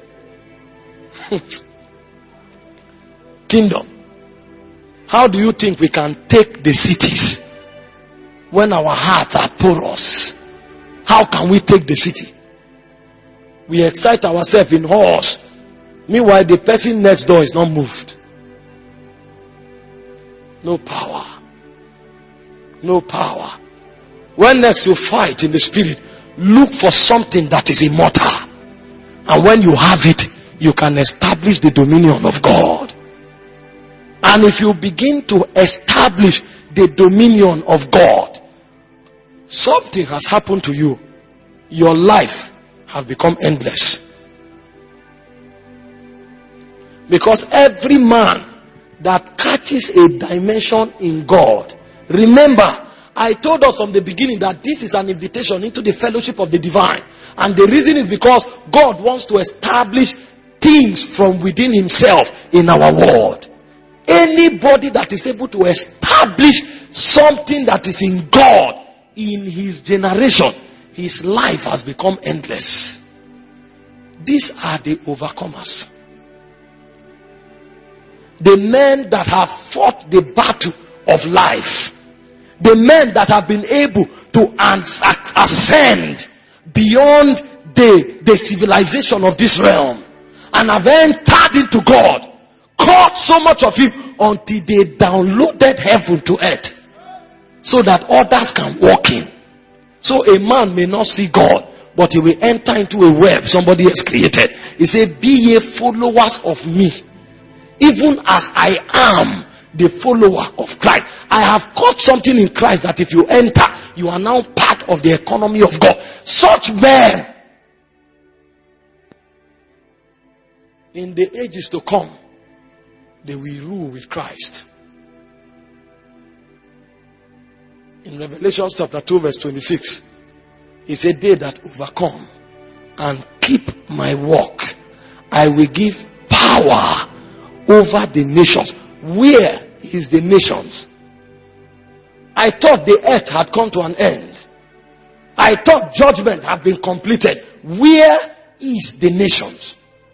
Kingdom. How do you think we can take the cities when our hearts are porous? How can we take the city? We excite ourselves in halls. Meanwhile, the person next door is not moved. No power. No power. When next you fight in the spirit, look for something that is immortal. And when you have it, you can establish the dominion of God. And if you begin to establish the dominion of God, something has happened to you. Your life has become endless. Because every man that catches a dimension in God, remember, I told us from the beginning that this is an invitation into the fellowship of the divine. And the reason is because God wants to establish things from within himself in our world. Anybody that is able to establish something that is in God in his generation, his life has become endless. These are the overcomers. The men that have fought the battle of life. The men that have been able to ascend beyond the civilization of this realm and have entered into God. Caught so much of him until they downloaded heaven to earth so that others can walk in. So a man may not see God, but he will enter into a web somebody has created. He said, be ye followers of me, even as I am the follower of Christ. I have caught something in Christ that if you enter, you are now part of the economy of God. Such men, in the ages to come, they will rule with Christ. In Revelation chapter 2 verse 26, he said, they that overcome and keep my work, I will give power over the nations. Where is the nations? I thought the earth had come to an end. I thought judgment had been completed. Where is the nations?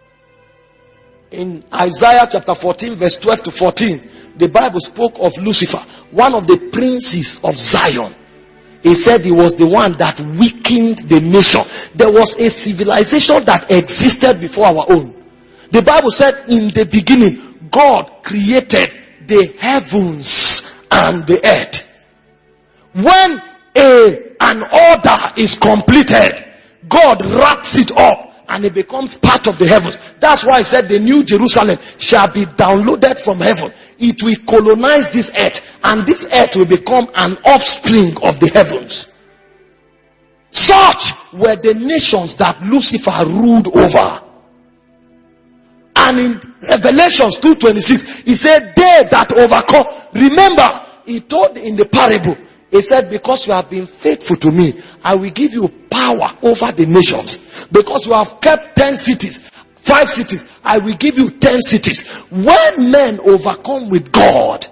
In Isaiah chapter 14 verse 12 to 14, the Bible spoke of Lucifer, one of the princes of Zion. He said he was the one that weakened the nation. There was a civilization that existed before our own. The Bible said in the beginning, God created the heavens and the earth. When an order is completed, God wraps it up and it becomes part of the heavens. That's why I said the new Jerusalem shall be downloaded from heaven. It will colonize this earth, and this earth will become an offspring of the heavens. Such were the nations that Lucifer ruled over. And in Revelations 2:26, he said, they that overcome. Remember, he told in the parable, he said, because you have been faithful to me, I will give you power over the nations. Because you have kept 10 cities, 5 cities, I will give you 10 cities. When men overcome with God,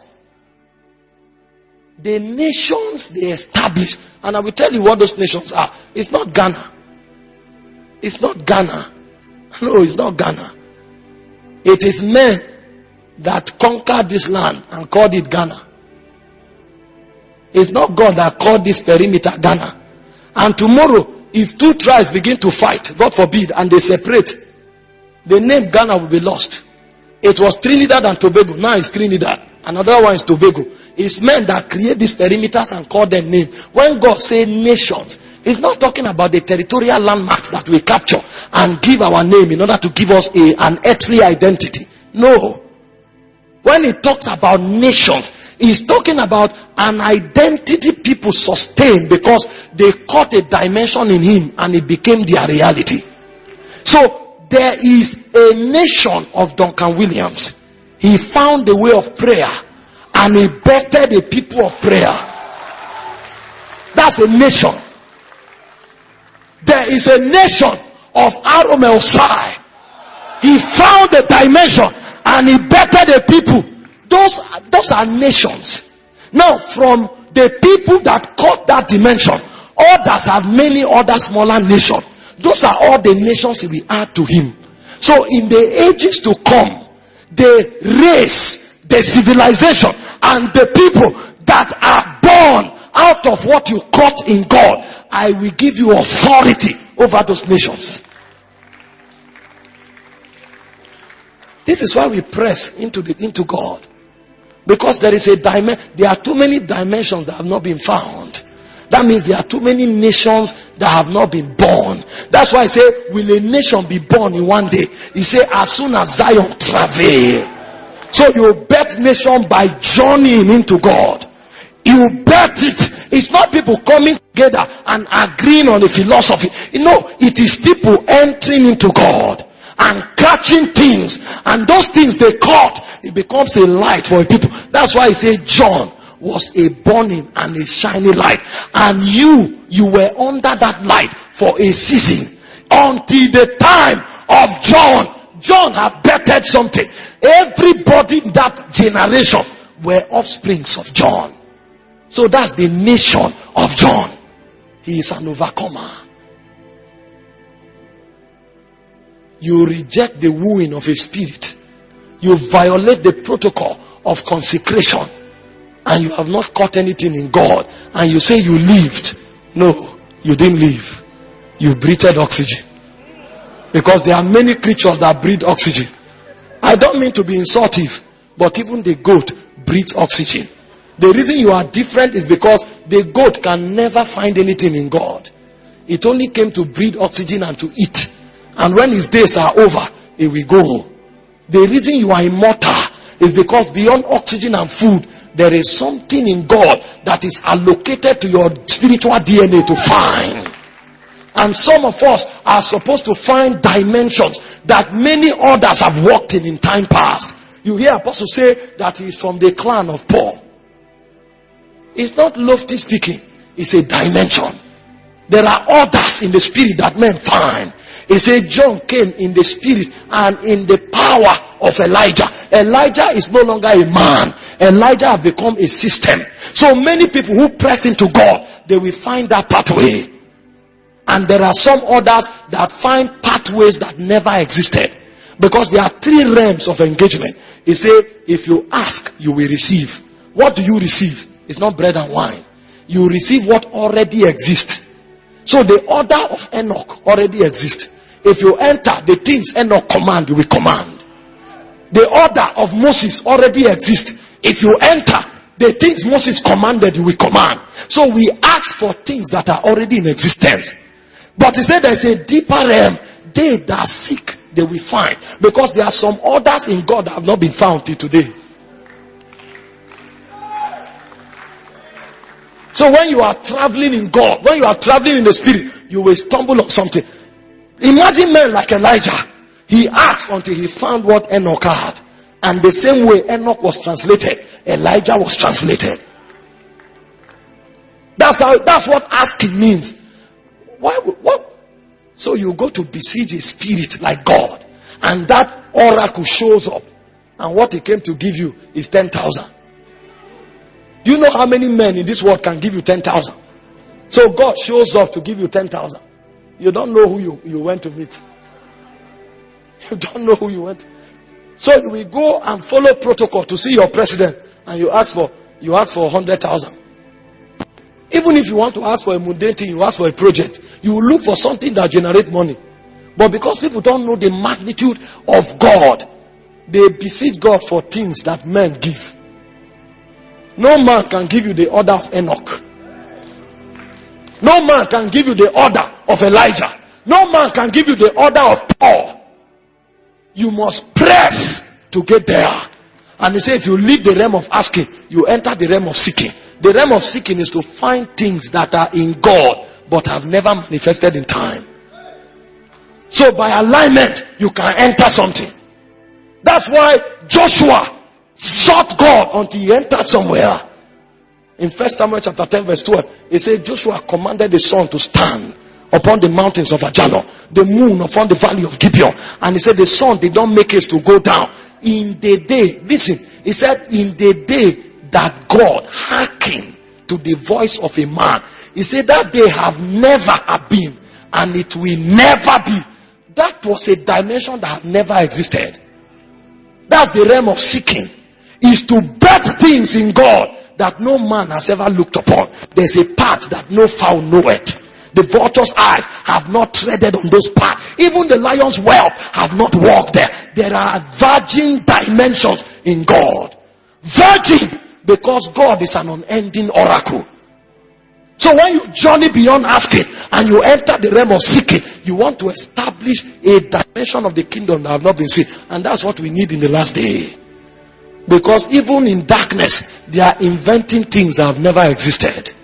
the nations they establish, and I will tell you what those nations are. It's not Ghana. It's not Ghana. No, it's not Ghana. It is men that conquered this land and called it Ghana. It's not God that called this perimeter Ghana. And tomorrow, if 2 tribes begin to fight, God forbid, and they separate, the name Ghana will be lost. It was Trinidad and Tobago. Now it's Trinidad. Another one is Tobago. It's men that create these perimeters and call them names. When God says nations, He's not talking about the territorial landmarks that we capture and give our name in order to give us an earthly identity. No. When He talks about nations, He's talking about an identity people sustain because they caught a dimension in Him and it became their reality. So there is a nation of Duncan Williams. He found the way of prayer and he bettered the people of prayer. That's a nation. There is a nation of Aromelsai. He found the dimension and he bettered the people. Those are nations. Now, from the people that caught that dimension, others have many other smaller nations. Those are all the nations He will add to Him. So in the ages to come, the race, the civilization, and the people that are born out of what you caught in God, I will give you authority over those nations. This is why we press into God. Because there is there are too many dimensions that have not been found. That means there are too many nations that have not been born. That's why I say, will a nation be born in one day? He said, as soon as Zion travail. So you bet nation by journeying into God. You bet it. It's not people coming together and agreeing on a philosophy. You know, it is people entering into God and catching things. And those things they caught, it becomes a light for people. That's why he said John was a burning and a shining light. And you were under that light for a season. Until the time of John. John had bettered something. Everybody in that generation were offsprings of John. So that's the nation of John. He is an overcomer. You reject the wooing of a spirit. You violate the protocol of consecration. And you have not caught anything in God. And you say you lived. No, you didn't live. You breathed oxygen. Because there are many creatures that breathe oxygen. I don't mean to be insultive, but even the goat breathes oxygen. The reason you are different is because the goat can never find anything in God. It only came to breathe oxygen and to eat. And when his days are over, it will go. The reason you are immortal is because beyond oxygen and food, there is something in God that is allocated to your spiritual DNA to find. And some of us are supposed to find dimensions that many others have walked in time past. You hear Apostle say that he is from the clan of Paul. It's not lofty speaking. It's a dimension. There are others in the spirit that men find. He said John came in the spirit and in the power of Elijah. Elijah is no longer a man. Elijah has become a system. So many people who press into God, they will find that pathway. And there are some others that find pathways that never existed. Because there are 3 realms of engagement. He said, if you ask, you will receive. What do you receive? It's not bread and wine. You receive what already exists. So the order of Enoch already exists. If you enter the things Enoch command, you will command. The order of Moses already exists. If you enter the things Moses commanded, you will command. So we ask for things that are already in existence. But he said there's a deeper realm. They that seek, they will find. Because there are some orders in God that have not been found till today. So when you are traveling in God, when you are traveling in the Spirit, you will stumble on something. Imagine men like Elijah. He asked until he found what Enoch had. And the same way Enoch was translated, Elijah was translated. That's what asking means. What? So you go to besiege a spirit like God, and that oracle shows up, and what he came to give you is 10,000. Do you know how many men in this world can give you 10,000? So God shows up to give you 10,000. You don't know who you went to meet. You don't know who you went. So you will go and follow protocol to see your president, and you ask for 100,000. Even if you want to ask for a mundane thing, you ask for a project, you will look for something that generates money. But because people don't know the magnitude of God, they beseech God for things that men give. No man can give you the order of Enoch. No man can give you the order of Elijah. No man can give you the order of Paul. You must press to get there. And he said, if you leave the realm of asking, you enter the realm of seeking. The realm of seeking is to find things that are in God but have never manifested in time. So by alignment, you can enter something. That's why Joshua sought God until he entered somewhere. In 1 Samuel chapter 10 verse 12, it says Joshua commanded the sun to stand upon the mountains of Ajalon, the moon upon the valley of Gibeon. And he said the sun did not make it to go down. In the day, listen, he said in the day that God hearkened to the voice of a man. He said that day have never been, and it will never be. That was a dimension that had never existed. That's the realm of seeking. Is to birth things in God that no man has ever looked upon. There's a path that no fowl knoweth. The vulture's eyes have not treaded on those paths. Even the lion's whelp have not walked there. There are virgin dimensions in God. Virgin, because God is an unending oracle. So when you journey beyond asking and you enter the realm of seeking, you want to establish a dimension of the kingdom that have not been seen. And that's what we need in the last day. Because even in darkness, they are inventing things that have never existed.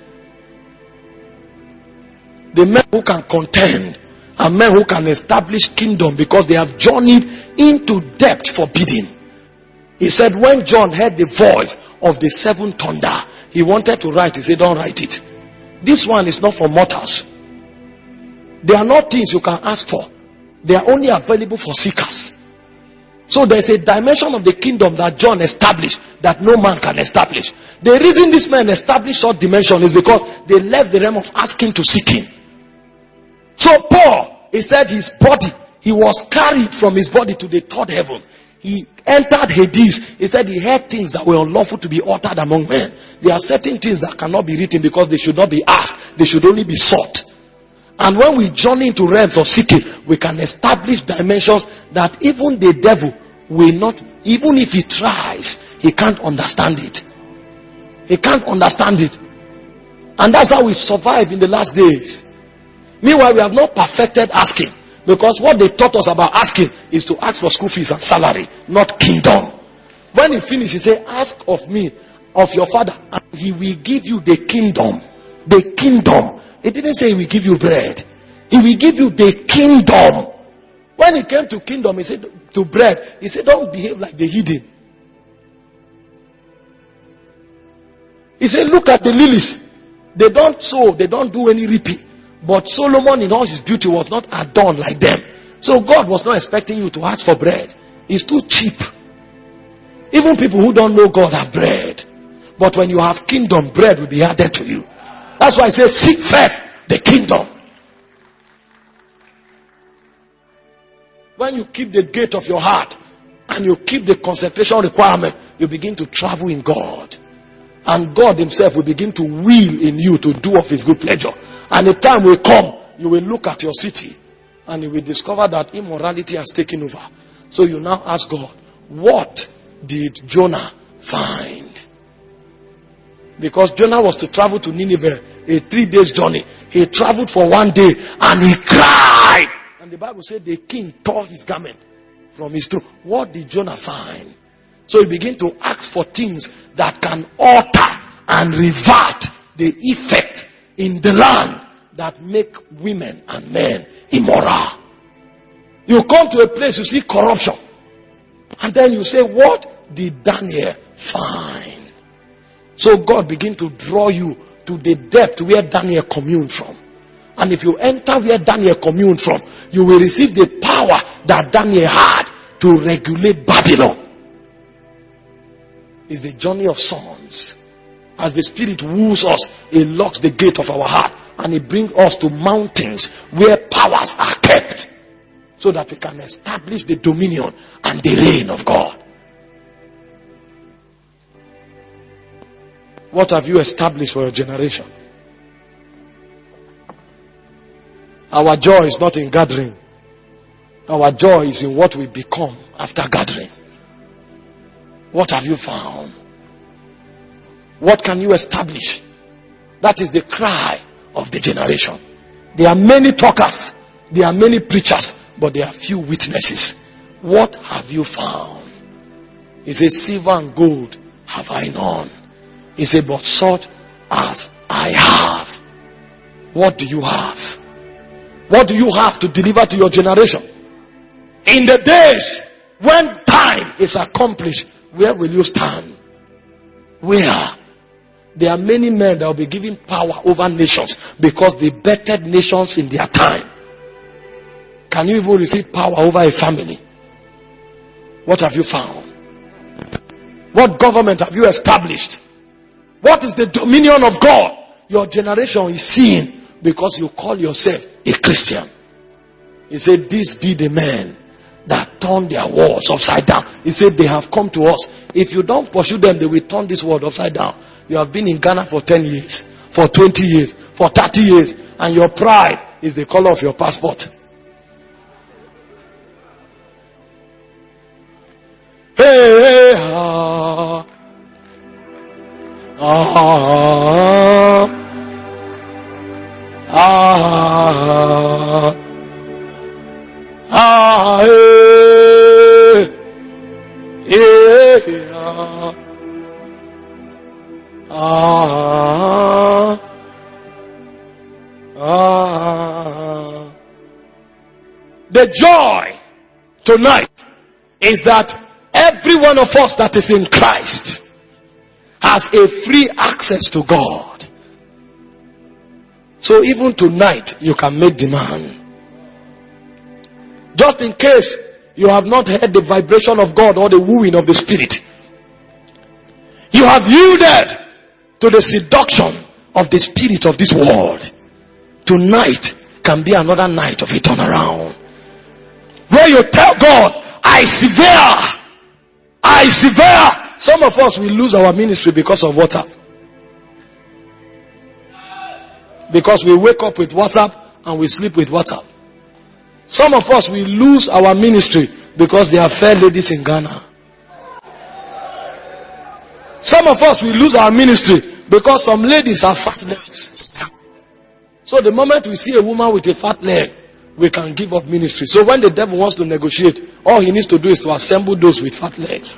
The men who can contend are men who can establish kingdom because they have journeyed into depth forbidden. He said when John heard the voice of the seven thunder, he wanted to write. He said, don't write it. This one is not for mortals. They are not things you can ask for. They are only available for seekers. So there's a dimension of the kingdom that John established that no man can establish. The reason this man established such dimension is because they left the realm of asking to seeking. So Paul, he said his body, he was carried from his body to the third heaven. He entered Hades. He said he heard things that were unlawful to be uttered among men. There are certain things that cannot be written because they should not be asked. They should only be sought. And when we journey into realms of seeking, we can establish dimensions that even the devil will not, even if he tries, he can't understand it. He can't understand it. And that's how we survive in the last days. Meanwhile, we have not perfected asking. Because what they taught us about asking is to ask for school fees and salary, not kingdom. When he finished, he said, ask of me, of your father, and he will give you the kingdom. The kingdom. He didn't say he will give you bread. He will give you the kingdom. When he came to kingdom, he said to bread, he said, don't behave like the heathen. He said, look at the lilies. They don't sow, they don't do any reaping. But Solomon in all his beauty was not adorned like them. So God was not expecting you to ask for bread. It's too cheap. Even people who don't know God have bread. But when you have kingdom, bread will be added to you. That's why I say seek first the kingdom. When you keep the gate of your heart and you keep the concentration requirement, you begin to travel in God. And God himself will begin to will in you to do of his good pleasure. And the time will come, you will look at your city and you will discover that immorality has taken over. So you now ask God, what did Jonah find? Because Jonah was to travel to Nineveh, a 3 days journey. He traveled for 1 day and he cried. And the Bible said the king tore his garment from his throne. What did Jonah find? So he began to ask for things that can alter and revert the effect in the land that make women and men immoral. You come to a place, you see corruption. And then you say, what did Daniel find? So God begin to draw you to the depth where Daniel communed from. And if you enter where Daniel communed from, you will receive the power that Daniel had to regulate Babylon. It's the journey of sons. As the Spirit woos us, it locks the gate of our heart. And it brings us to mountains where powers are kept. So that we can establish the dominion and the reign of God. What have you established for your generation? Our joy is not in gathering. Our joy is in what we become after gathering. What have you found? What can you establish? That is the cry of the generation. There are many talkers. There are many preachers. But there are few witnesses. What have you found? He says, silver and gold have I none. He said, but such as I have. What do you have? What do you have to deliver to your generation? In the days when time is accomplished, where will you stand? Where? There are many men that will be given power over nations because they bettered nations in their time. Can you even receive power over a family? What have you found? What government have you established? What is the dominion of God your generation is seeing because you call yourself a Christian? He said, these be the men that turn their worlds upside down. He said, they have come to us. If you don't pursue them, they will turn this world upside down. You have been in Ghana for 10 years, for 20 years, for 30 years, and your pride is the color of your passport. Hey, ah, ah, ah, ah, hey, ah, ah, ah. The joy tonight is that every one of us that is in Christ has a free access to God. So even tonight, you can make demand. Just in case you have not heard the vibration of God or the wooing of the Spirit, you have yielded to the seduction of the spirit of this world. Tonight can be another night of a turnaround, where you tell God, I severe. Some of us will lose our ministry because of WhatsApp. Because we wake up with WhatsApp and we sleep with WhatsApp. Some of us will lose our ministry because there are fair ladies in Ghana. Some of us will lose our ministry because some ladies have fat legs. So the moment we see a woman with a fat leg, we can give up ministry. So when the devil wants to negotiate, all he needs to do is to assemble those with fat legs.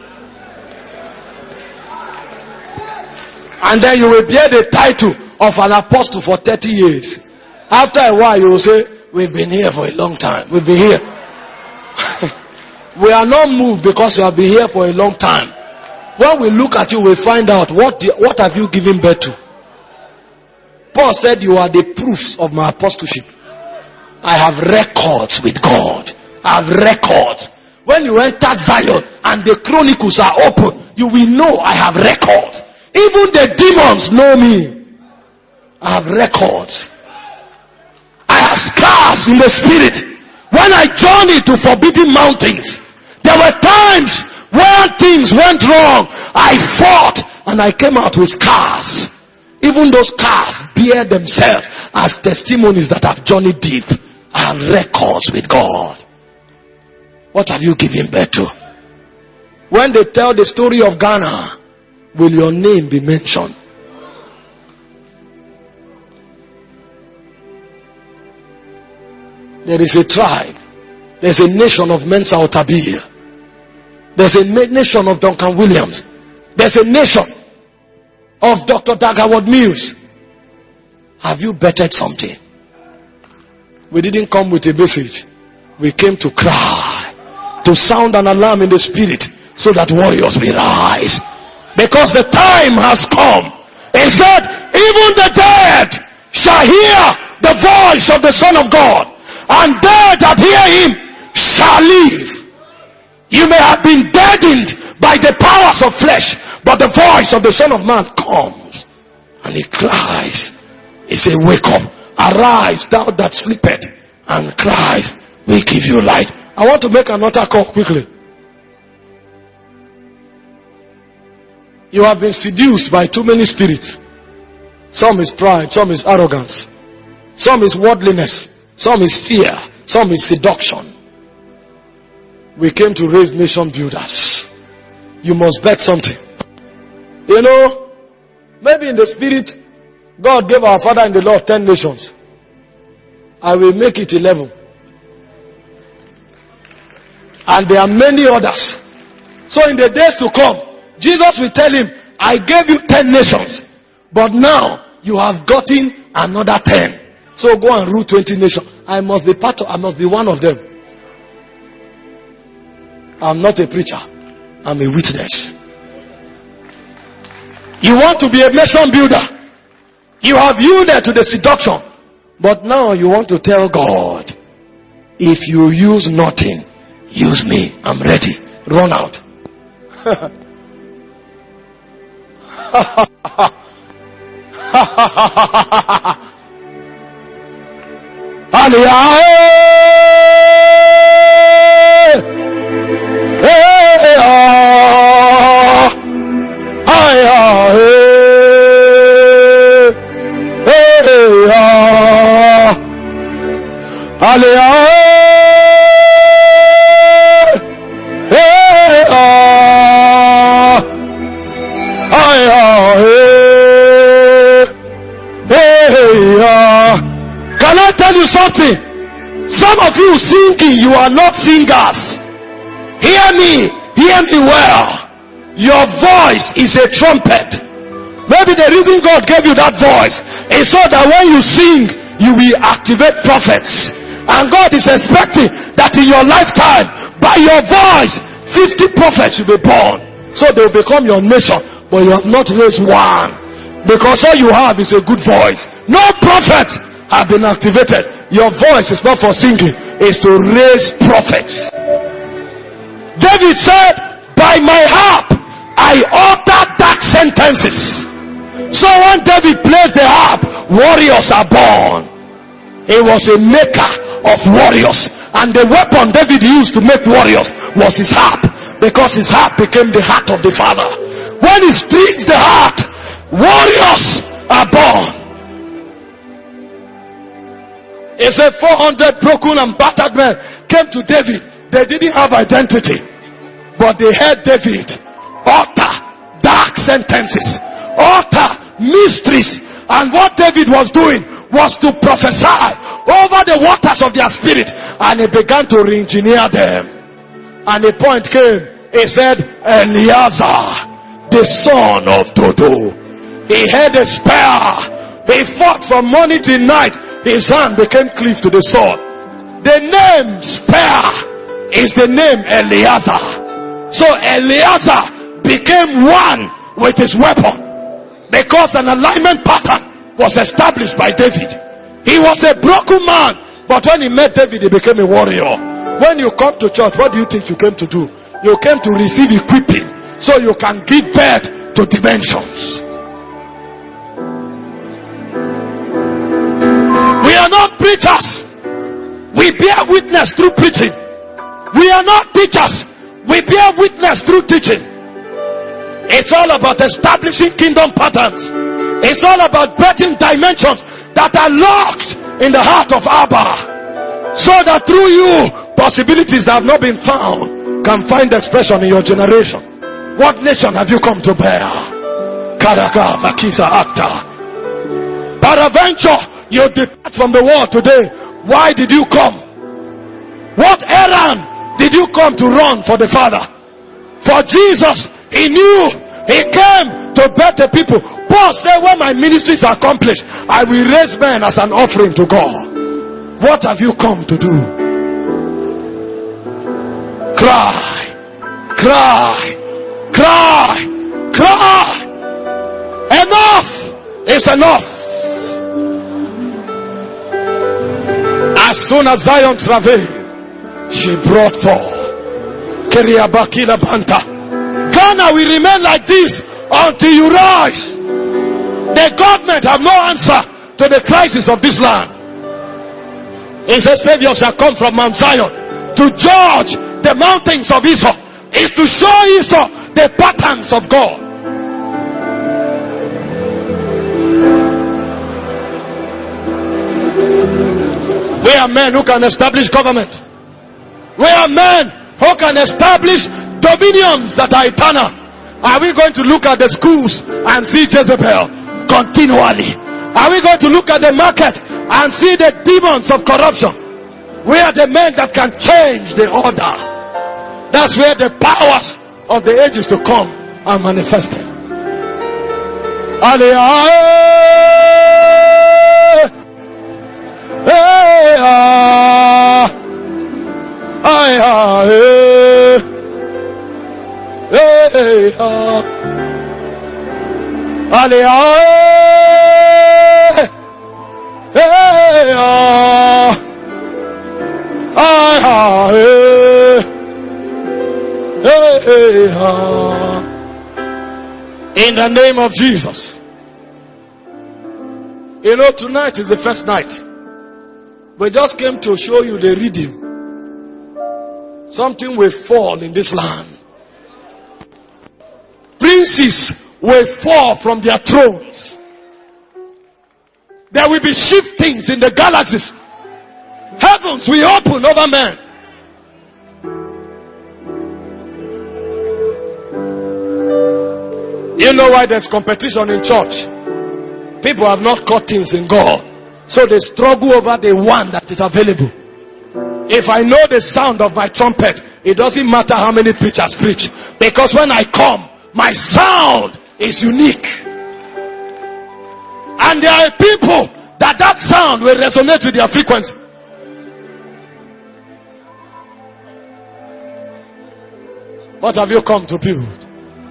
And then you will bear the title of an apostle for 30 years. After a while you will say, we've been here for a long time. We've been here. We are not moved because you have been here for a long time. When we look at you, we find out what have you given birth to. Paul said, you are the proofs of my apostleship. I have records with God. I have records. When you enter Zion and the chronicles are open, you will know I have records. Even the demons know me. I have records. I have scars in the spirit. When I journeyed to forbidden mountains, there were times when things went wrong. I fought and I came out with scars. Even those scars bear themselves as testimonies that have journeyed deep. I have records with God. What have you given birth to? When they tell the story of Ghana, will your name be mentioned? There is a tribe. There's a nation of Mensa Otabil. There's a nation of Duncan Williams. There's a nation of Dr. Dagwood Mills. Have you bettered something? We didn't come with a message. We came to cry, to sound an alarm in the spirit, so that warriors will rise. Because the time has come. He said, even the dead shall hear the voice of the Son of God, and they that hear him shall live. You may have been deadened by the powers of flesh, but the voice of the Son of Man comes, and he cries. He said, wake up, arise, thou that sleepest, and cries, we give you light. I want to make another call quickly. You have been seduced by too many spirits. Some is pride, some is arrogance, some is worldliness, some is fear, some is seduction. We came to raise nation builders. You must bet something. You know, maybe in the spirit, God gave our father in the Lord 10 nations. I will make it 11. And there are many others. So in the days to come, Jesus will tell him, I gave you 10 nations, but now you have gotten another 10. So go and rule 20 nations. I must be one of them. I'm not a preacher. I'm a witness. You want to be a nation builder. You have yielded to the seduction. But now you want to tell God, if you use nothing, use me. I'm ready. Run out. Can I tell you something? Some of you singing, you are not singers. Hear me well. Your voice is a trumpet. Maybe the reason God gave you that voice is so that when you sing, you will activate prophets. And God is expecting that in your lifetime, by your voice, 50 prophets will be born. So they will become your nation. But you have not raised one. Because all you have is a good voice. No prophets have been activated. Your voice is not for singing. It's to raise prophets. David said, by my harp, I utter dark sentences. So when David plays the harp, warriors are born. He was a maker of warriors. And the weapon David used to make warriors was his harp. Because his harp became the heart of the Father. When he strings the heart, warriors are born. He said 400 broken and battered men came to David. They didn't have identity. But they heard David utter dark sentences, utter mysteries. And what David was doing was to prophesy over the waters of their spirit. And he began to re-engineer them. And the point came. He said, Eleazar, the son of Dodo. He had a spear. He fought from morning till night. His hand became cleaved to the sword. The name spear is the name Eleazar. So Eleazar became one with his weapon. Because an alignment pattern was established by David. He was a broken man. But when he met David, he became a warrior. When you come to church, what do you think you came to do? You came to receive equipping so you can give birth to dimensions. We are not preachers. We bear witness through preaching. We are not teachers. We bear witness through teaching. It's all about establishing kingdom patterns. It's all about birthing dimensions that are locked in the heart of Abba. So that through you, possibilities that have not been found can find expression in your generation. What nation have you come to bear? Karaka, Makisa, Akta. Peradventure, you depart from the world today. Why did you come? What errand did you come to run for the Father? For Jesus, he knew he came to to better people. Paul said, when my ministry is accomplished, I will raise men as an offering to God. What have you come to do? Cry, cry, cry, cry. Enough is enough. As soon as Zion travailed, she brought forth. Keriabakila Banta. Ghana will remain like this until you rise. The government have no answer to the crisis of this land. He says, Savior shall come from Mount Zion to judge the mountains of Esau. Is to show Esau the patterns of God. We are men who can establish government. We are men who can establish dominions that are eternal. Are we going to look at the schools and see Jezebel continually? Are we going to look at the market and see the demons of corruption? We are the men that can change the order. That's where the powers of the ages to come are manifested. In the name of Jesus. You know, tonight is the first night. We just came to show you the reading. Something will fall in this land. Princes will fall from their thrones. There will be shiftings in the galaxies. Heavens will open over men. You know why there's competition in church? People have not caught things in God. So they struggle over the one that is available. If I know the sound of my trumpet, it doesn't matter how many preachers preach. Because when I come, my sound is unique. And there are people that sound will resonate with their frequency. What have you come to build?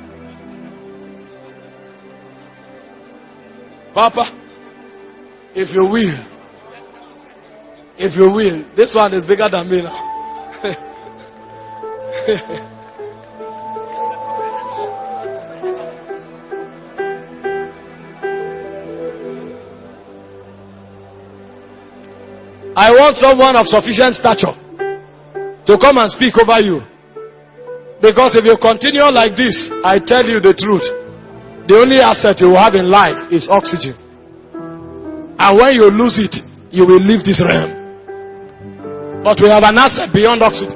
Papa, if you will, this one is bigger than me now. I want someone of sufficient stature to come and speak over you. Because if you continue like this, I tell you the truth, the only asset you will have in life is oxygen. And when you lose it, you will leave this realm. But we have an asset beyond oxygen.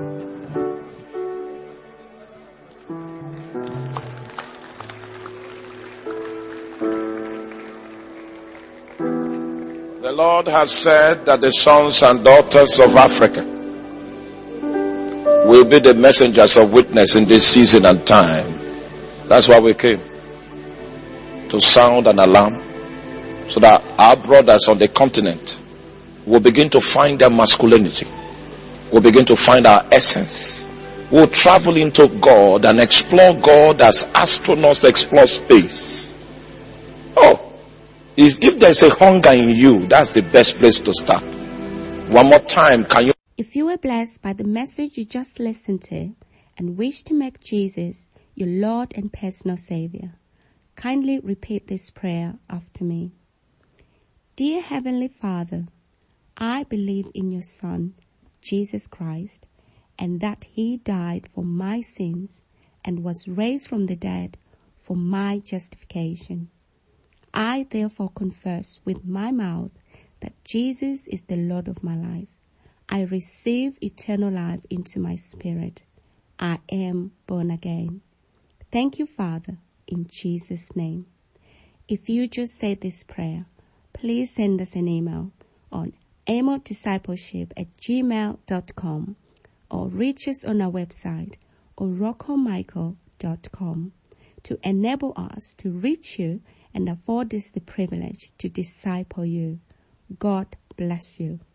The Lord has said that the sons and daughters of Africa will be the messengers of witness in this season and time. That's why we came. To sound an alarm. So that our brothers on the continent will begin to find their masculinity. Will begin to find our essence. We'll travel into God and explore God as astronauts explore space. Oh, if there's a hunger in you, that's the best place to start. One more time, can you? If you were blessed by the message you just listened to and wish to make Jesus your Lord and personal Savior, kindly repeat this prayer after me. Dear Heavenly Father, I believe in your Son, Jesus Christ, and that He died for my sins and was raised from the dead for my justification. I therefore confess with my mouth that Jesus is the Lord of my life. I receive eternal life into my spirit. I am born again. Thank you, Father, in Jesus' name. If you just said this prayer, please send us an email on amodiscipleship@gmail.com or reach us on our website oroccomichael.com. to enable us to reach you and afford us the privilege to disciple you. God bless you.